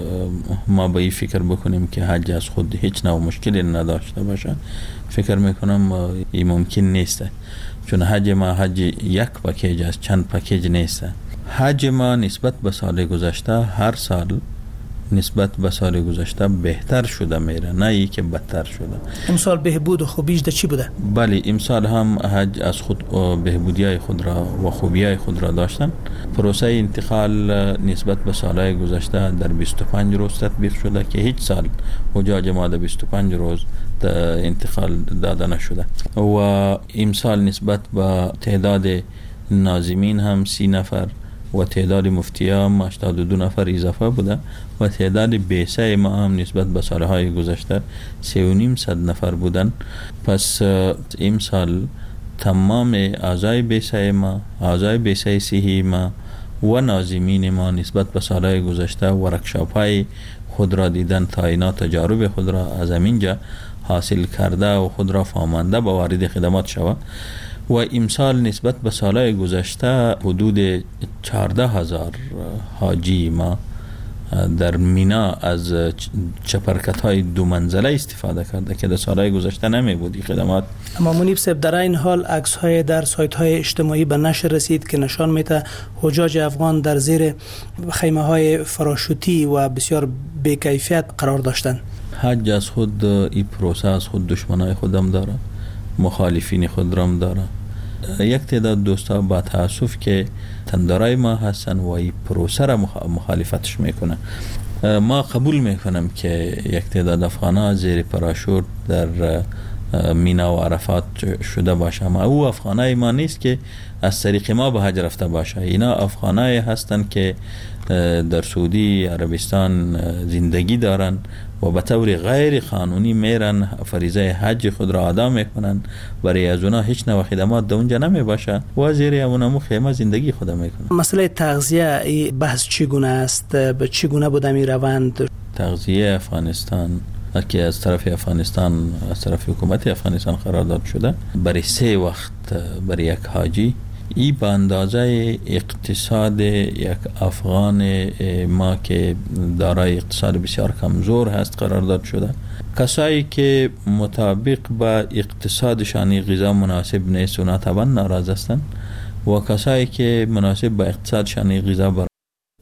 ما به این فکر بکنیم که حج از خود هیچ نوع مشکلی نداشته باشه، فکر میکنم این ممکن نیست، چون حج ما حج یک پکیج است، چند پکیج نیست. حج ما نسبت به سال گذشته هر سال نسبت به سال گذشته بهتر شده میره، نه ای که بدتر شده. امسال بهبود و خوبیش ده چی بوده؟ بله امسال هم حج از خود بهبودیای خود را و خوبیای خود را داشتن. پروسه انتقال نسبت به سالهای گذشته در بیست و پنج روز تطبیق شده که هیچ سال حجاج ما در بیست و پنج روز انتقال داده نشده و امسال نسبت به تعداد ناظمین هم سی نفر و تعداد مفتیان هشتاد و دو نفر اضافه بوده و تعداد بیسه ما هم نسبت به سالهای گذشته سه و نیم صد نفر بودن. پس امسال تمام اعضای بیسه ما، اعضای بیسه صحی ما و ناظمین ما نسبت به سالهای گذشته ورکشاپ های خود را دیدن، تعیینات تجارب خود را از همینجا حاصل کرده و خود را فهمانده با وارد خدمات شود و امسال نسبت به سالهای گذشته حدود چهارده هزار حاجی ما در مینا از چپرکت های دو منزله استفاده کرده که در سالهای گذشته نمی بودی خدمات. اما منیب صاحب در این حال عکس های در سایت های اجتماعی به نشر رسید که نشان میده حجاج افغان در زیر خیمه های فراشوتی و بسیار بی‌کیفیت قرار داشتند. حج از خود این پروسه از خود دشمنای خودم داره، مخالفین خود رام داره. یک تعداد دوستا با تاسف که تندارای ما هستن و این پروسه را مخالفتش میکنه. ما قبول میکنم که یک تعداد افغانا زیر پراشوت در مینا و عرفات شده باشه، اما او افغانای ما نیست که از طریق ما به حج رفته باشه. اینا افغانای هستن که در سعودی عربستان زندگی دارن و به طور غیر قانونی میرن فریضه حج خود را ادا میکنن، برای از اونا هیچ نوع خدمات در اونجا نمی باشه و زیر همون خیمه زندگی خود میکنن. مسئله تغذیه ای بحث چگونه است؟ به چگونه بوده می روند؟ تغذیه افغانستان که از طرف افغانستان از طرف حکومت افغانستان قرارداد شده برای سه وقت برای یک حاجی، ای به اندازه اقتصاد یک افغان ما که دارای اقتصاد بسیار کمزور هست قرارداد شده. کسایی که مطابق با اقتصادشانی غذا مناسب نیست و طبعا ناراض هستند و کسایی که مناسب با اقتصادشانی غذا بر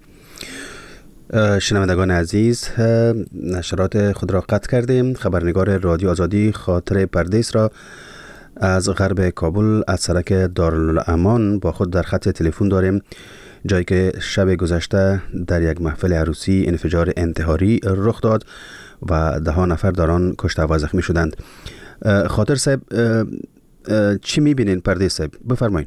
شنوندگان عزیز، نشرات خود را قطع کردیم. خبرنگار رادیو آزادی خاطر پردیس را از غرب کابل از سرک دارالامان با خود در خط تلفن داریم، جایی که شب گذشته در یک محفل عروسی انفجار انتحاری رخ داد و ده ها نفر در آن کشته و زخمی شدند. خاطر صاحب چی میبینین؟ پردیس صاحب بفرمایید.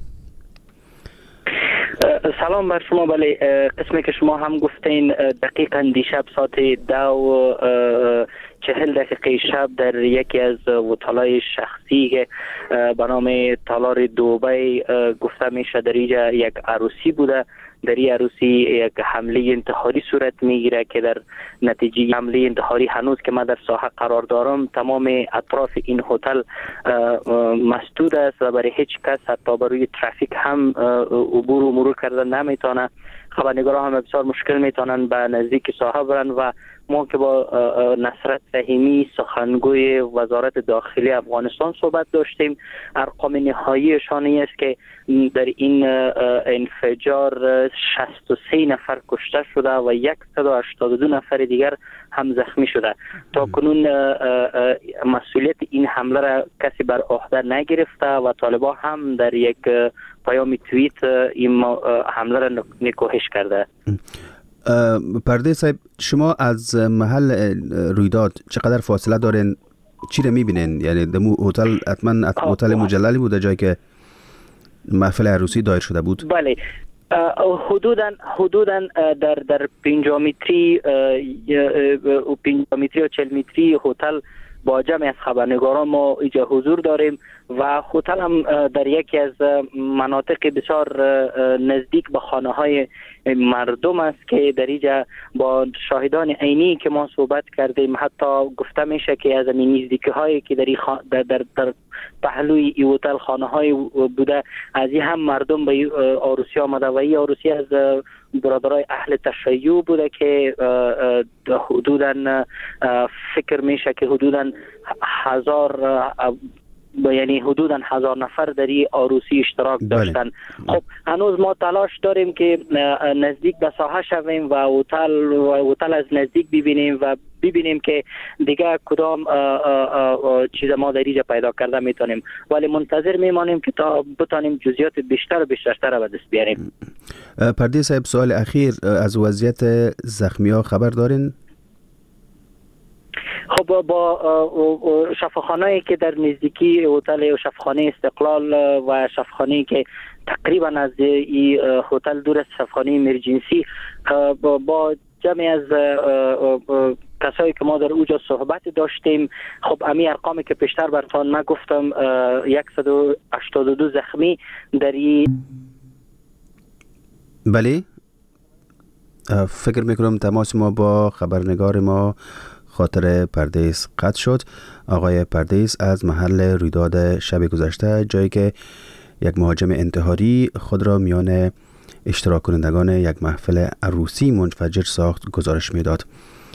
سلام بر شما. بله، قسمی که شما هم گفتین دقیقاً دیشب ساعت ده و چهل دقیقه شب در یکی از هتل‌های شخصی که به نام تالار دبی گفته میشه در اینجا یک عروسی بوده. در این عروسی یک حمله انتحاری صورت میگیره که در نتیجه حمله انتحاری هنوز که من در ساحه قرار دارم تمام اطراف این هتل مسدود است و برای هیچ کس حتی برای ترافیک هم عبور و مرور کردن نمیتونه. خبرنگارا هم بسیار مشکل میتونن به نزدیک ساحه برن و ما که با نصرت فهیمی سخنگوی وزارت داخلی افغانستان صحبت داشتیم، ارقام نهاییشان است که در این انفجار شصت و سه نفر کشته شده و صد و هشتاد و دو نفر دیگر هم زخمی شده. تا کنون مسئولیت این حمله را کسی بر عهده نگرفته و طالبان هم در یک پیام توییت این حمله را نکوهش کرده. پرده صاحب، شما از محل رویداد چقدر فاصله دارین؟ چی رو میبینین؟ یعنی دمو هتل حتما هتل مجللی بوده جایی که محفل عروسی دایر شده بود؟ بله، حدوداً حدوداً در در پنجاه متری پنجاه متری و چهل متری هتل با جمع از خبرنگاران ما اینجا حضور داریم و هتل هم در یکی از مناطق بسیار نزدیک به خانه های مردم است که در اینجا با شاهدان عینی که ما صحبت کردیم حتی گفته میشه که از این نزدیکی هایی که در در, در, در پهلوی ای هتل خانه های بوده از این هم مردم به عروسی آمده و این عروسی از برادرای اهل تشیع بوده که حدوداً فکر میشه که حدوداً هزار یعنی حدوداً هزار نفر در این عروسی اشتراک داشتن. خب هنوز ما تلاش داریم که نزدیک به ساحه شویم و هتل و هتل از نزدیک ببینیم و ببینیم که دیگه کدام چیز ما در اینجا پیدا کرده میتونیم، ولی منتظر میمانیم که تا بتانیم جزئیات بیشتر و بیشتر به دست بیاریم. پردیس صاحب، سوال اخیر، از وضعیت زخمی‌ها خبر دارین؟ خب با شفاخانه‌ای که در نزدیکی هتل و شفاخانه استقلال و شفاخانه‌ای که تقریبا از این هتل دور است، شفاخانه ایمرجنسی، با جمعی از کسایی که ما در اوجا صحبت داشتیم، خب امی ارقامی که پیشتر براتون ما گفتم صد و هشتاد و دو زخمی در این. بله، فکر میکنم تماس ما با خبرنگار ما خاطر پردیس قطع شد. آقای پردیس از محل رویداد شب گذشته، جایی که یک مهاجم انتحاری خود را میان اشتراک کنندگان یک محفل عروسی منفجر ساخت، گزارش میداد.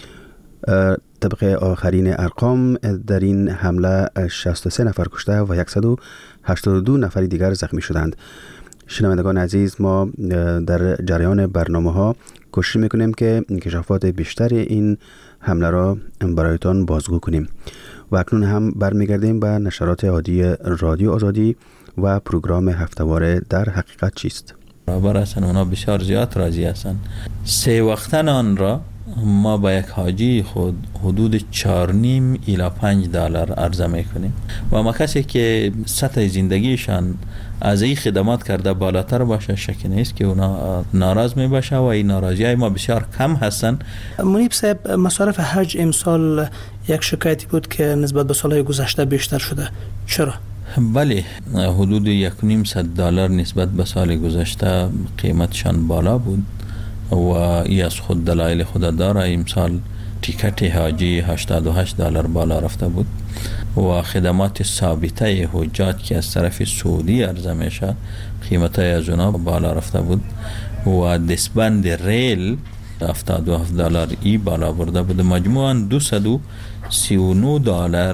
طبق آخرین ارقام در این حمله شصت و سه نفر کشته و صد و هشتاد و دو نفر دیگر زخمی شدند. شنوندگان عزیز، ما در جریان برنامه ها کوشش میکنیم که انکشافات بیشتر این حمله را برایتان بازگو کنیم و اکنون هم برمیگردیم به نشرات عادی رادیو آزادی و پروگرام هفتهواره در حقیقت چیست. برابر هستن، اونا بسیار زیاد راضی هستن. سه وقتن آن را ما با یک حاجی خود حدود چار نیم الی پنج دلار عرضه میکنیم و ما کسی که سطح زندگیشان از این خدمات کرده بالاتر باشه، شکی نیست که اونا ناراض می باشه و این ناراضی های ما بسیار کم هستن. منیب صاحب، مصارف حج امسال یک شکایتی بود که نسبت به سالهای گذشته بیشتر شده، چرا؟ بله، حدود یک نیم صد دلار نسبت به سال گذشته قیمتشان بالا بود و ای از خود دلایل خود داره. امسال تیکت حاجی هشتاد و هشت دلار بالا رفته بود و خدمات ثابته حجاج که از طرف سعودی عرضه میشه قیمتای از اونا بالا رفته بود و دستبند ریل هفتاد و هفت دلار ای بالا برده بود. مجموعاً دویست و سی و نه دلار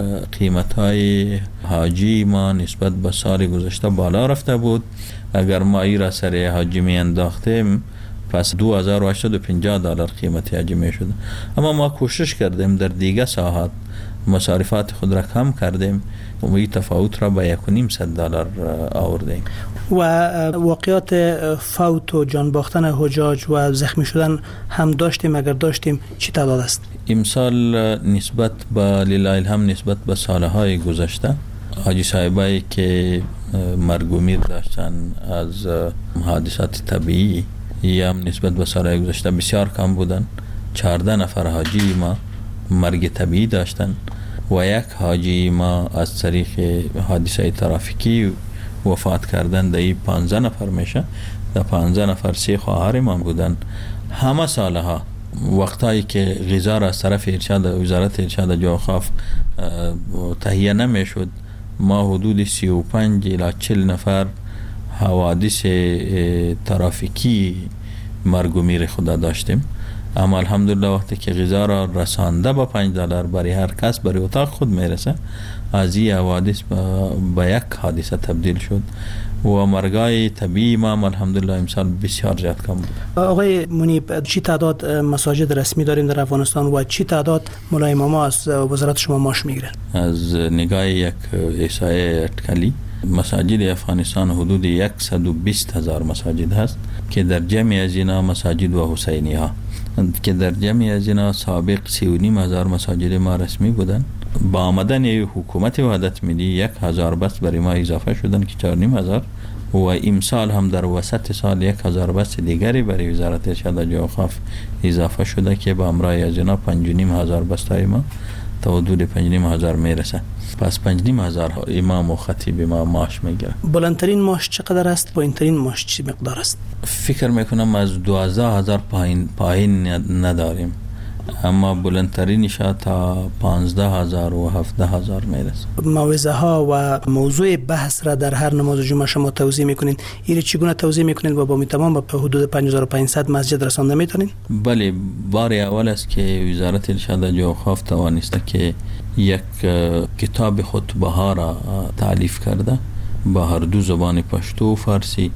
قیمتای حاجی ما نسبت به سال گذشته بالا رفته بود. اگر ما ای را سر حاجی می انداختیم پس دو هزار و هشتصد و پنجاه دلار قیمتی حاجی می شد. اما ما کوشش کردیم در دیگه ساحات مصارفات خود را کم کردیم و این تفاوت را به یک و نیم صد دلار آوردیم. و واقعات فوت و جان باختن حجاج و زخمی شدن هم داشتیم؟ اگر داشتیم چی تعداد است؟ امسال نسبت به لله الحمد نسبت به سالهای گذشته حاجی صاحبایی که مرگ و میر داشتن از حادثات طبیعی یا هم نسبت به سالهای گذشته بسیار کم بودن. چهارده نفر حاجی ما مرگ طبیعی داشتن و یک حاجی ما از طریق حادثه ترافیکی وفات کردن. در این پانزده نفر میشه. در پانزده نفر سه خواهر ما بودن. همه سالها وقتایی که غذا را از طرف ارشاد وزارت ارشاد جوخاف تهیه نمیشد، ما حدود سی و پنج الی چهل نفر حوادث ترافیکی مرگ و میر خود داشتیم. اما الحمدلله وقتی که غذا را رسانده با پنج دلار برای هر کس برای اتاق خود میرسه، از این حوادث با یک حادثه تبدیل شد و مرگای طبیعی ما الحمدلله امسال بسیار زیاد کم بود. آقای منیب، چی تعداد مساجد رسمی داریم در افغانستان و چی تعداد مولای اماما از وزارت شما معاش میگیرن؟ از نگاه یک احصایه اټکلی مساجد افغانستان حدود صد و بیست هزار مساجد هست که در جمع از اینا مساجد و حسینی ها که در جمع از اینا سابق سی و نیم هزار مساجد ما رسمی بودن. با آمدن حکومت وحدت ملی یک هزار بس برای ما اضافه شدن که چهار نیم هزار و امسال هم در وسط سال یک هزار بس دیگری برای وزارت ارشاد جوخاف اضافه شده که با امرای از اینا پنج و نیم هزار بس تای ما تا حدود پنج نیم هزار میرسه. پس پنج نیم هزار امام و خطیب ما معاش میگیره. بلندترین معاش چقدر است؟ پایینترین معاش چی مقدار است؟ فکر میکنم از دوازده هزار پایین پایین نداریم، اما بلندترینش تا پانزده هزار و هفده هزار میرسه. موعظه ها و موضوع بحث را در هر نماز جمعه شما توضیح میکنین، این چگونه توضیح میکنین و با می تمام به حدود پنج هزار و پانصد مسجد رسانده میتونین؟ بله، بار اول است که وزارت ارشاد و اوقاف توانسته که یک کتاب خطبه ها را تالیف کرده با هر دو زبان پشتو و فارسی.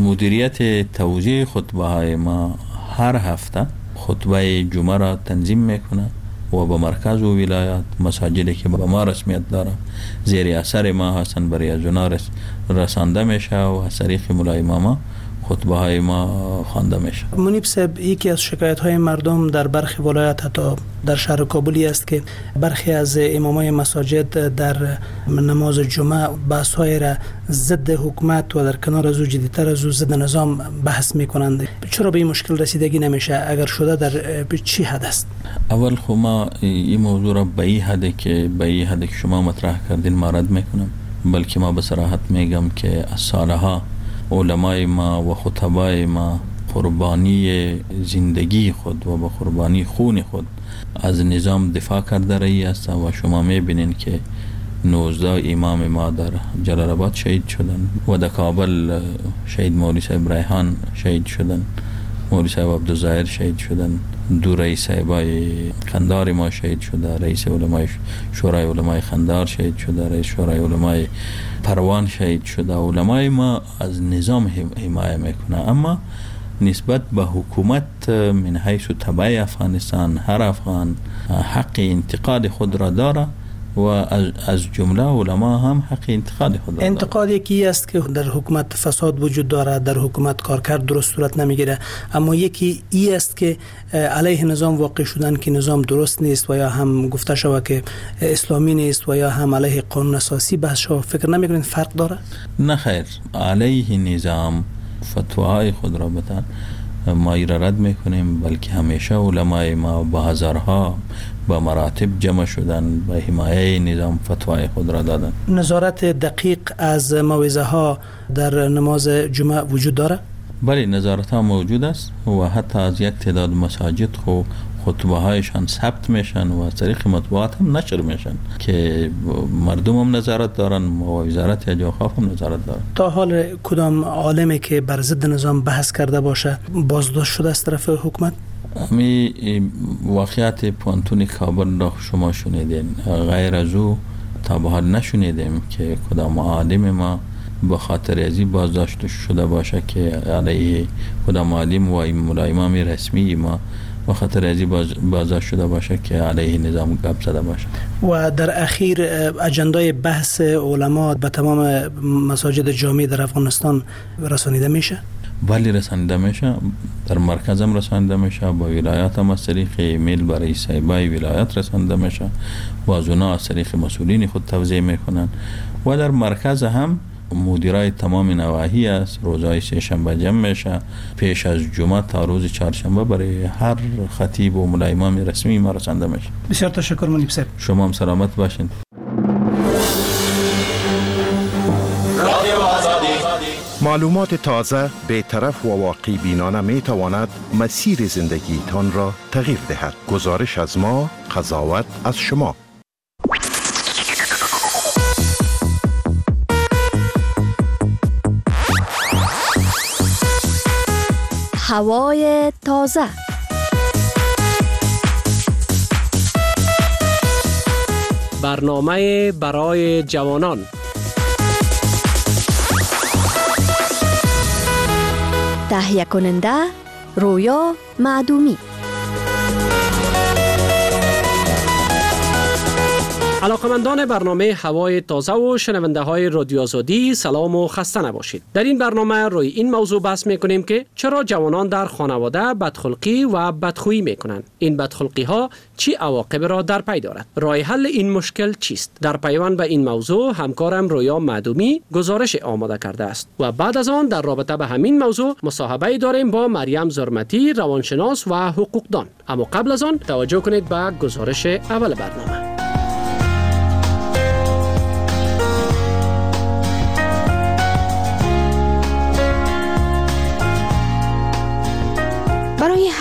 مدیریت توزیع خطبه های ما هر هفته خطبه جمعه را تنظیم میکنه و به مرکز و ولایات مساجدی که به ما رسمیت داره زیر اثر ما هستن برای از اونا رسانده میشه و از طریق مولای اماما خطبه های ما خوانده میشه. منیب صاحب، یکی از شکایت های مردم در برخی ولایات حتی در شهر کابلی است که برخی از امامای مساجد در نماز جمعه بحث های را ضد حکومت و در کنار از او جدیتر از او ضد نظام بحث میکنند. چرا به این مشکل رسیدگی نمیشه؟ اگر شده در چی حد است؟ اول خو ما این موضوع را به این حد که به این حد که شما مطرح کردین ما رد میکنم، بلکه ما به صراحت میگم که از سالها علمای ما و خطبای ما قربانی زندگی خود و با قربانی خون خود از نظام دفاع کرده رایی است و شما میبینین که نوزده امام ما در جلال آباد شهید شدن و در کابل شهید مولوی صاحب ریحان شهید شدن، مولوی صاحب عبدالظاهر شهید شدن، دو رئیس صاحبای خندار ما شهید شده، رئیس علمای شورای علمای خندار شهید شده، رئیس شورای علمای پروان شهید شده. علمای ما از نظام حمایه میکنه، اما نسبت به حکومت من حیث تبع افغانستان هر افغان حق انتقاد خود را داره و از جمله علما هم حق انتقاد خود را داره. انتقاد یکی است که در حکومت فساد وجود داره، در حکومت کارکرد درست صورت نمیگیره، اما یکی ای است که علیه نظام واقع شدن که نظام درست نیست و یا هم گفته شود که اسلامی نیست و یا هم علیه قانون اساسی بحث شود. فکر نمیکنین فرق داره؟ نه خیر، علیه نظام فتواهای خود را بدن ما را رد میکنیم، بلکه همیشه علمای ما با هزارها با مراتب جمع شدن به حمایه نظام فتوای خود را دادن. نظارت دقیق از موعظه ها در نماز جمعه وجود داره؟ بله، نظارت ها موجود است و حتی از یک تعداد مساجد خو خطبه هایشان ثبت میشن و از طریق مطبوعات هم نشر میشن که مردم هم نظارت دارن و وزارت اوقاف هم نظارت دارن. تا حال کدام عالمی که بر ضد نظام بحث کرده باشه بازداشت شده از طرف حکومت؟ امی واقعیت پانتون کابل را شما شنیدین، غیر از او تا به حال نشنیدیم که کدام عالم ما به خاطر ازی بازداشت شده باشه که علیه کدام عالم و مولای امام رسمی ما به خاطر ازی بازداشت شده باشه که علیه نظام گپ زده باشه. و در اخیر اجندای بحث علما به تمام مساجد جامع در افغانستان رسانیده میشه؟ بله رسانیده میشه، در مرکز هم رسانیده میشه، با ولایات هم از طریق ایمیل برای صاحبای ولایات رسانیده میشه و از اونا از طریق مسئولین خود توزیع میکنن و در مرکز هم مدیرای تمام نواحی است. روزهای سه شنبه جمع میشه پیش از جمعه تا روز چهارشنبه برای هر خطیب و مولای امام رسمی ما رسانده میشه. بسیار تشکر منیب صاحب. شما هم سلامت باشین. معلومات تازه، بی‌طرف و واقع بینانه می تواند مسیر زندگی تان را تغییر دهد. گزارش از ما، قضاوت از شما. هوای تازه. برنامه برای جوانان. تهیه کننده رویا معدومی. علاقمندان برنامه هوای تازه و شنونده های رادیو آزادی سلام و خسته نباشید. در این برنامه روی این موضوع بحث میکنیم که چرا جوانان در خانواده بدخلقی و بدخویی میکنند. این بدخلقی ها چی عواقب را در پی دارد؟ راه حل این مشکل چیست؟ در پیوند به این موضوع همکارم رویا معدومی گزارش آماده کرده است و بعد از آن در رابطه به همین موضوع مصاحبه داریم با مریم زرمتی، روانشناس و حقوقدان. اما قبل از آن توجه کنید به گزارش اول برنامه.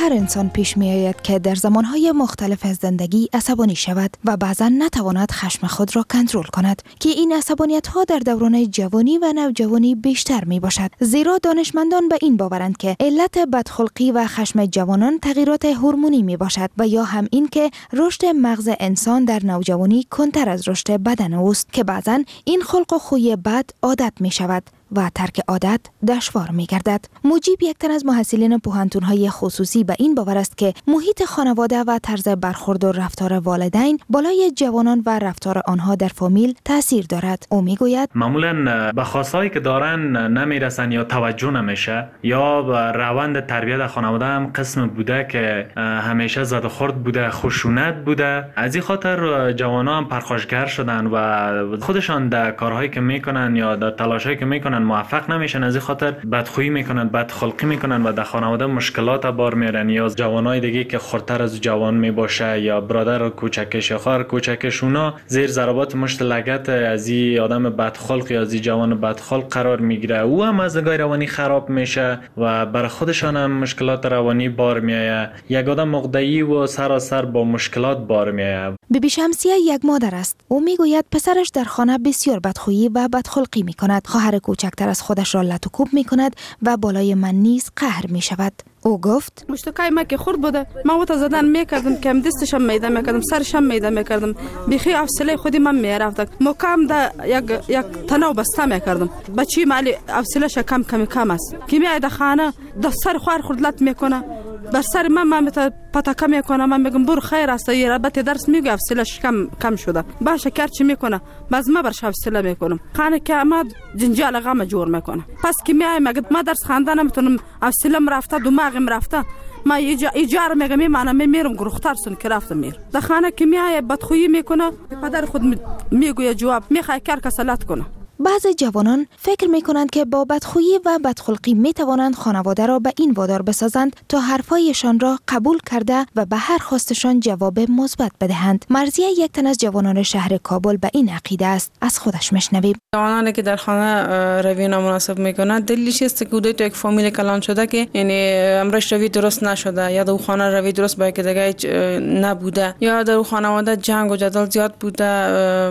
هر انسان پیش می آید که در زمانهای مختلف از زندگی عصبانی شود و بعضا نتواند خشم خود را کنترل کند که این عصبانیت ها در دوران جوانی و نوجوانی بیشتر می باشد. زیرا دانشمندان به این باورند که علت بدخلقی و خشم جوانان تغییرات هورمونی می باشد و یا هم این که رشد مغز انسان در نوجوانی کنتر از رشد بدن اوست که بعضا این خلق و خوی بد عادت می شود و ترک عادت دشوار می گردد. مجیب یک تن از محصلین پوهنتون‌های خصوصی به این باور است که محیط خانواده و طرز برخورد و رفتار والدین بالای جوانان و رفتار آنها در فامیل تاثیر دارد. او می گوید معمولا به خواستهایی که دارن نمیرسن یا توجه نمیشه یا روند تربیت خانواده هم قسم بوده که همیشه زد و خورد بوده، خشونت بوده. از این خاطر جوانان هم پرخاشگر شدن و خودشان در کارهایی که میکنن یا در تلاشایی که میکنن موفق نمیشن. از این خاطر بدخویی میکنن، بدخلقی میکنن و در خانواده مشکلات بار میارن. یا جوانای دیگه که خردتر از جوان میباشه یا برادر کوچکش یا خواهر کوچکش، اونا زیر ضربات مشت لگد از این آدم بدخلق یا از این جوان بدخلق قرار میگیره. او هم از نگاه روانی خراب میشه و برای خودشان هم مشکلات روانی بار میایه. یک آدم مقدعی و سراسر با مشکلات بار میایه. بیبی شمسیه یک مادر است. او میگوید پسرش در خانه بسیار بدخویی و بدخلقی میکند. خواهر کوچکتر از خودش را لط و کوب میکند و بالای من نیز قهر میشود. او گفت مشتکای ما که خورد بوده، ما او تا زدن میکردم که هم دستشم میده میکردم، سرشم میده میکردم، بیخی حوصله خودی من میرفت. مکام ده یک یک تنو بسته میکردم. بچی مالی حوصله ش کم کم کم است. کی میاد خانه د سر خوار خورد لط میکنه، بر سر من من مت پتاکه میکنه. من میگم برو خیر است، یه ربط درس میگه حوصله ش کم کم شده. باشه کار چی میکنه؟ باز ما برش حوصله میکنم. خانه که ما جنجال غم جور میکنه. پس کی میای مگه ما درس خواندن نمیتونم، حوصله رفته دماغم رفته. ما ایجار میگم میمانم میرم گروختارسون که رفتم میر. در خانه که میای بدخویی میکنه، پدر خود میگوید جواب میخوای کار کسلات کنه. بعضی جوانان فکر می کنند که با بدخویی و بدخلقی می توانند خانواده را به این وادار بسازند تا حرفایشان را قبول کرده و به هر خواستشان جواب مثبت بدهند. مرضیه یک تن از جوانان شهر کابل به این عقیده است. از خودش میشنویم. جوانانی که در خانه روی نامناسب میکنند دلیلش است که تو یک فامیل کلان شده که یعنی امرش روی درست نشده یا در خانه روی درست با که دیگه نبوده یا در خانواده جنگ و جدل زیاد بوده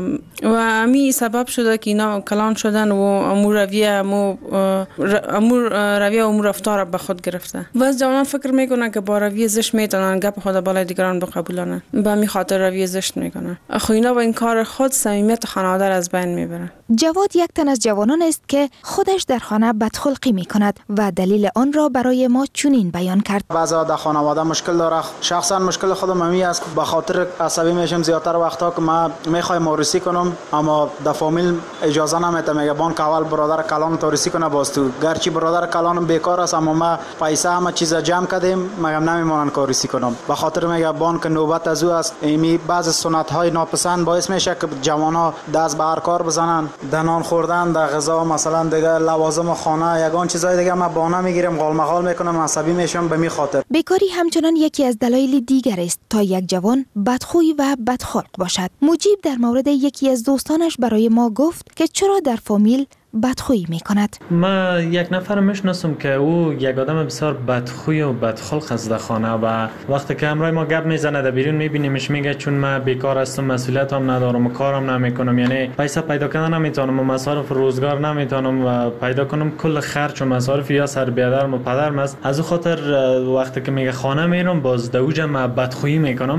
و همین سبب شده که اینا کلان شدن و امور رویه امور امور رویه و امور رفتار به خود گرفته. و از جوانان فکر میکنن که با رویه زشت میتونن گپ خود بالای دیگران بقبولانن، به همین خاطر رویه زشت میکنن. خو اینا با این کار خود صمیمیت خانواده را از بین میبرن. جواد یک تن از جوانان است که خودش در خانه بدخلقی میکند و دلیل آن را برای ما چنین بیان کرد. بعضا در خانواده مشکل داره. شخصا مشکل خودم همی است، به خاطر عصبی میشم زیاتر وقتا که ما میخوایم موروثی کنم اما در فامیل اجازه نمیده. میگه بان که اول برادر کلان توریسی کنه باز تو. گرچه برادر کلان بیکار است اما ما پیسه همه چیز جمع کردیم، میگم نمیمونن کاریسی کنم. به خاطر میگه بان که نوبت از او است. ایمی بعض سنت های ناپسند باعث میشه که جوانا دست به هر کار بزنن. دنان خوردن، در غذا مثلا دیگه لوازم خانه یگان چیزای دیگه ما بانه میگیریم، قال مقال میکنم، عصبی میشم به می خاطر. بیکاری همچنان یکی از دلایل دیگر است تا یک جوان بدخوی و بدخلق باشد. مجیب در مورد یکی از دوستانش برای ما گفت که چرا در فامیل بدخویی میکند. ما یک نفر میشناسم که او یک آدم بسیار بدخوی و بدخلق است در خانه و وقتی که همراه ما گپ میزنه در بیرون میبینیمش میگه چون من بیکار هستم، مسئولیت هم ندارم و کارم نمیکنم، یعنی پیسه پیدا کردن نمیتونم و مصارف روزگار نمیتونم و پیدا کنم، کل خرج و مصارف یا سر بیادرم و پدرم است. از اون خاطر وقتی که میگه خانه میرم باز دوج ما بدخویی میکنم،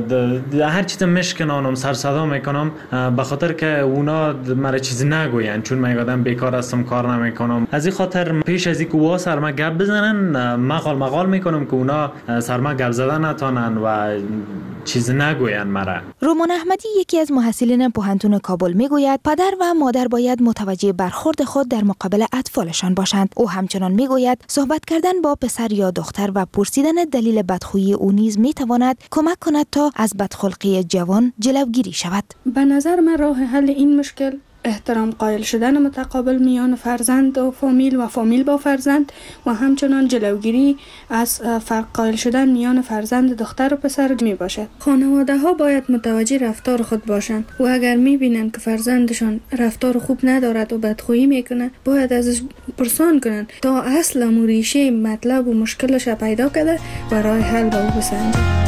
هر چیز مشکنانم، سر صدا میکنم به خاطر که اونا مرا چیزی نگوین چون میگم بیکار هستم کار نمیکنم. از این خاطر پیش از اینکه وا سر ما گپ بزنن مقال مقال میکنم که اونا سر ما گپ زدن نتونن و چیز نگوین مرا. رومان احمدی یکی از محصلین پوهنتون کابل میگوید پدر و مادر باید متوجه برخورد خود در مقابل اطفالشان باشند. او همچنان میگوید صحبت کردن با پسر یا دختر و پرسیدن دلیل بدخویی او نیز میتواند کمک کند تا از بدخلقی جوان جلوگیری شود. به نظر من راه حل این مشکل احترام قائل شدن متقابل میان فرزند و فامیل و فامیل با فرزند و همچنان جلوگیری از فرق قائل شدن میان فرزند دختر و پسر می باشد. خانواده ها باید متوجه رفتار خود باشند و اگر می بینند که فرزندشان رفتار خوب ندارد و بدخویی میکنه باید ازش پرسان کنند تا اصل و ریشه مطلب و مشکلش پیدا کرده و راه حل به او بسنجند.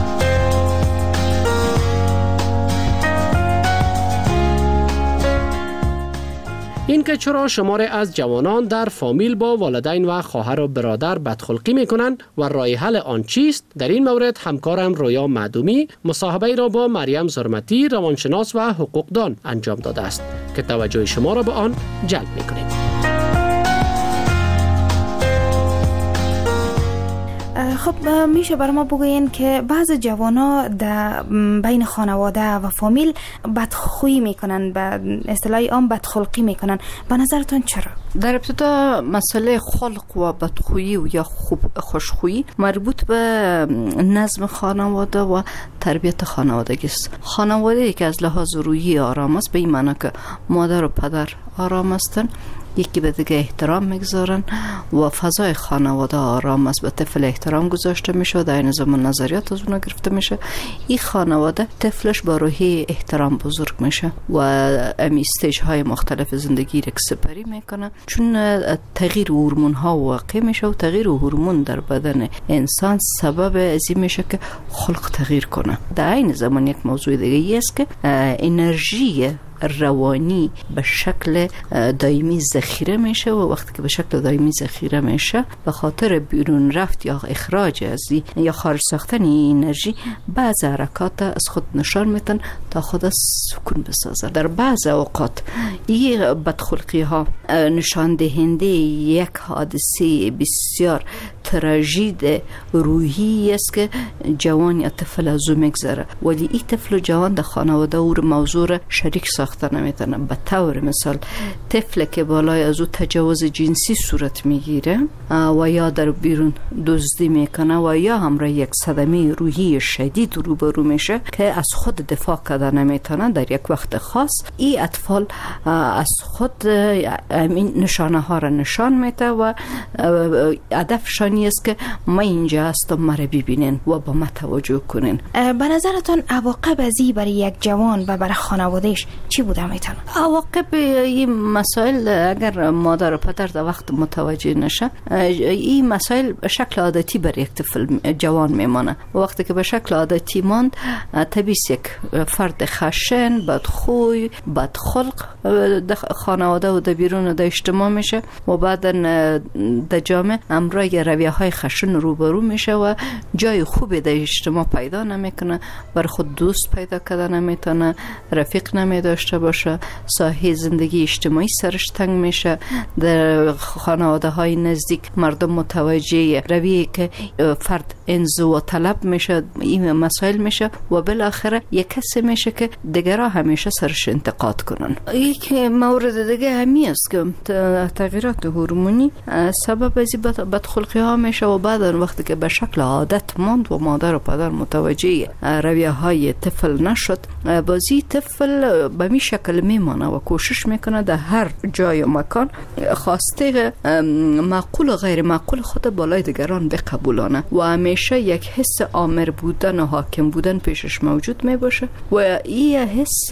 این که چرا شماری از جوانان در فامیل با والدین و خواهر و برادر بدخلقی میکنند و راه حل آن چیست؟ در این مورد همکارم رویا معدومی مصاحبه را با مریم زرمتی روانشناس و حقوقدان انجام داده است که توجه شما را به آن جلب میکنیم. خب میشه برای ما بگوین که بعض جوانا در بین خانواده و فامیل بدخویی میکنن، به اصطلاح عام بدخلقی میکنن. به نظرتون چرا؟ در ابتدا مسئله خلق و بدخویی و یا خوب خوشخویی مربوط به نظم خانواده و تربیت خانوادگی است. خانواده که از لحاظ روحی آرام است، به این معنی که مادر و پدر آرام هستند، یکی به دیگه احترام میگذارن و فضای خانواده آرام است، به طفل احترام گذاشته میشه و در این زمان نظریات از اونها گرفته میشه. این خانواده طفلش با روحی احترام بزرگ میشه و امی استیج های مختلف زندگی را سپری میکنه، چون تغییر هورمون ها واقع میشه و تغییر هورمون در بدن انسان سبب ازی میشه که خلق تغییر کنه. در این زمان یک موضوع دیگه است که انرژی روانی به شکل دائمی ذخیره میشه و وقتی که به شکل دائمی ذخیره میشه به خاطر بیرون رفت یا اخراج از یا خارج ساختن این انرژی بعض حرکات از خود نشان میتن تا خود سکون بسازه. در بعض اوقات این بدخلقی ها نشان دهنده یک حادثه بسیار تراژید روحی است که جوان یا طفل از او میگذره، ولی این طفل و جوان در خانواده او موضوع شریک ساخته نمیتونه. به طور مثال طفل که بالای از او تجاوز جنسی صورت میگیره و یا در بیرون دزدی میکنه و یا همراه یک صدمه روحی شدید روبرو میشه که از خود دفاع کرده نمیتونه، در یک وقت خاص این اطفال از خود این نشانه ها را نشان میده و هدفشان است که ما اینجا هستم، مرا ببینین و با ما توجه کنین. به نظرتون عواقب ازی برای یک جوان و برای خانوادهش چی بوده میتونه؟ عواقب این مسائل اگر مادر و پدر در وقت متوجه نشه، این مسائل به شکل عادتی برای یک طفل جوان میمانه و وقتی که به شکل عادتی ماند طبیعی یک فرد خشن، بدخوی، بدخلق در خانواده و در بیرون و در اجتماع میشه و بعدا در جامعه امرای رویه های خشن روبرو میشه و جای خوبی در اجتماع پیدا نمیکنه، بر خود دوست پیدا کردن نمیتونه، رفیق نمیداشته باشه، ساحه زندگی اجتماعی سرش تنگ میشه. در خانواده های نزدیک مردم متوجه رویه که فرد انزوا طلب میشه، این مسائل میشه و بالاخره یک کسی میشه که دیگرها همیشه سرش انتقاد کنن. یک مورد دیگه همی است که تغییرات هورمونی سبب از بدخلقی ها میشه و بعد وقتی که به شکل عادت ماند و مادر و پدر متوجه رویه های طفل نشد، بازی طفل به می شکل میمانه و کوشش میکنه در هر جای و مکان خواسته معقول و غیر معقول خود بالای دیگران بقبولانه و همیشه یک حس آمر بودن و حاکم بودن پیشش موجود میباشه و این حس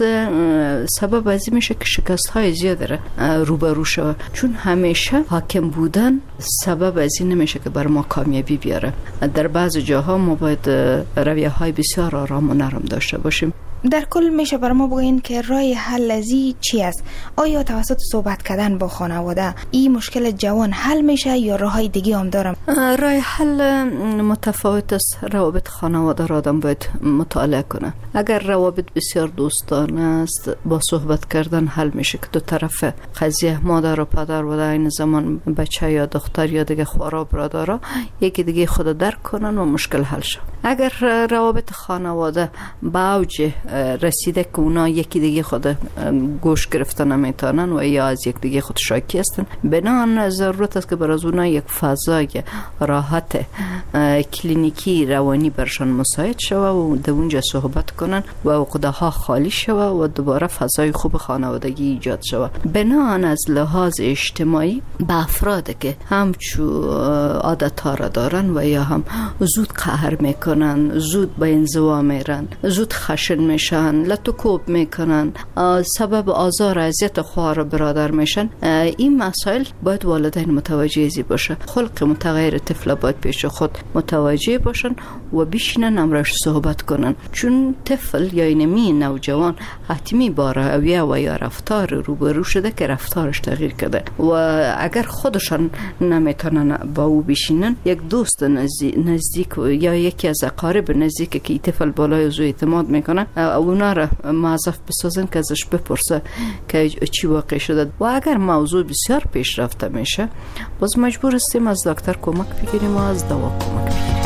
سبب ازی میشه که شکست های زیاده روبرو شود، چون همیشه حاکم بودن سبب ازی نمیشه که بر ما کامیابی بیاره. در بعض جاها ما باید رویه های بسیار آرام و نرم داشته باشیم. در کل میشه برای ما بگوین که راه حل ازی چی است؟ آیا توسط صحبت کردن با خانواده این مشکل جوان حل میشه یا راه های دیگه هم دارم؟ راه حل متفاوت است. روابط خانواده را آدم باید مطالعه کنه. اگر روابط بسیار دوستانه است با صحبت کردن حل میشه که دو طرف قضیه مادر و پدر و در این زمان بچه یا دختر یا دیگه خوارا برادرها یکی دیگه خود درک کنن و مشکل حل شه. اگر روابط خانواده با اوج رسیده که اونا یکی دیگه خود گوش گرفتن نمیتونن و یا از یک دیگه خود شاکی هستن، بنابراین ضرورت است که برای اونا یک فضای راحت کلینیکی روانی برشان مساعد شوه و در اونجا صحبت کنن و عقده ها خالی شوه و دوباره فضای خوب خانوادگی ایجاد شوه. بنابراین از لحاظ اجتماعی به افراد که همچو عادت ها را دارن و یا هم زود قهر میکنن، زود به انزوا میرن، زود خشن میشن، لطوکوب میکنن، سبب آزار اذیت خواهر برادر میشن، این مسائل باید والدین متوجه زی باشه. خلق متغیر طفل باید پیش خود متوجه باشن و بشینن امرش صحبت کنن، چون طفل یا اینمی نوجوان حتمی با رویه و یا رفتار روبرو شده که رفتارش تغییر کرده و اگر خودشان نمیتونن با او بشینن، یک دوست نزدیک یا یکی از اقارب نزدیک که طفل بالای از او اعتماد میکنن اونا را معذف بسازن که ازش بپرسه که چی واقع شده و اگر موضوع بسیار پیش رفته میشه باز مجبور هستیم از دکتر کمک بگیریم و از دوا کمک بگیریم.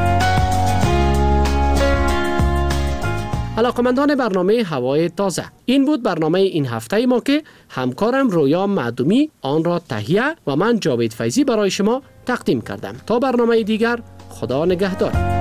علاقمندان برنامه هوای تازه، این بود برنامه این هفته ما که همکارم رویا معدومی آن را تهیه و من جاوید فیضی برای شما تقدیم کردم. تا برنامه دیگر، خدا نگهدار.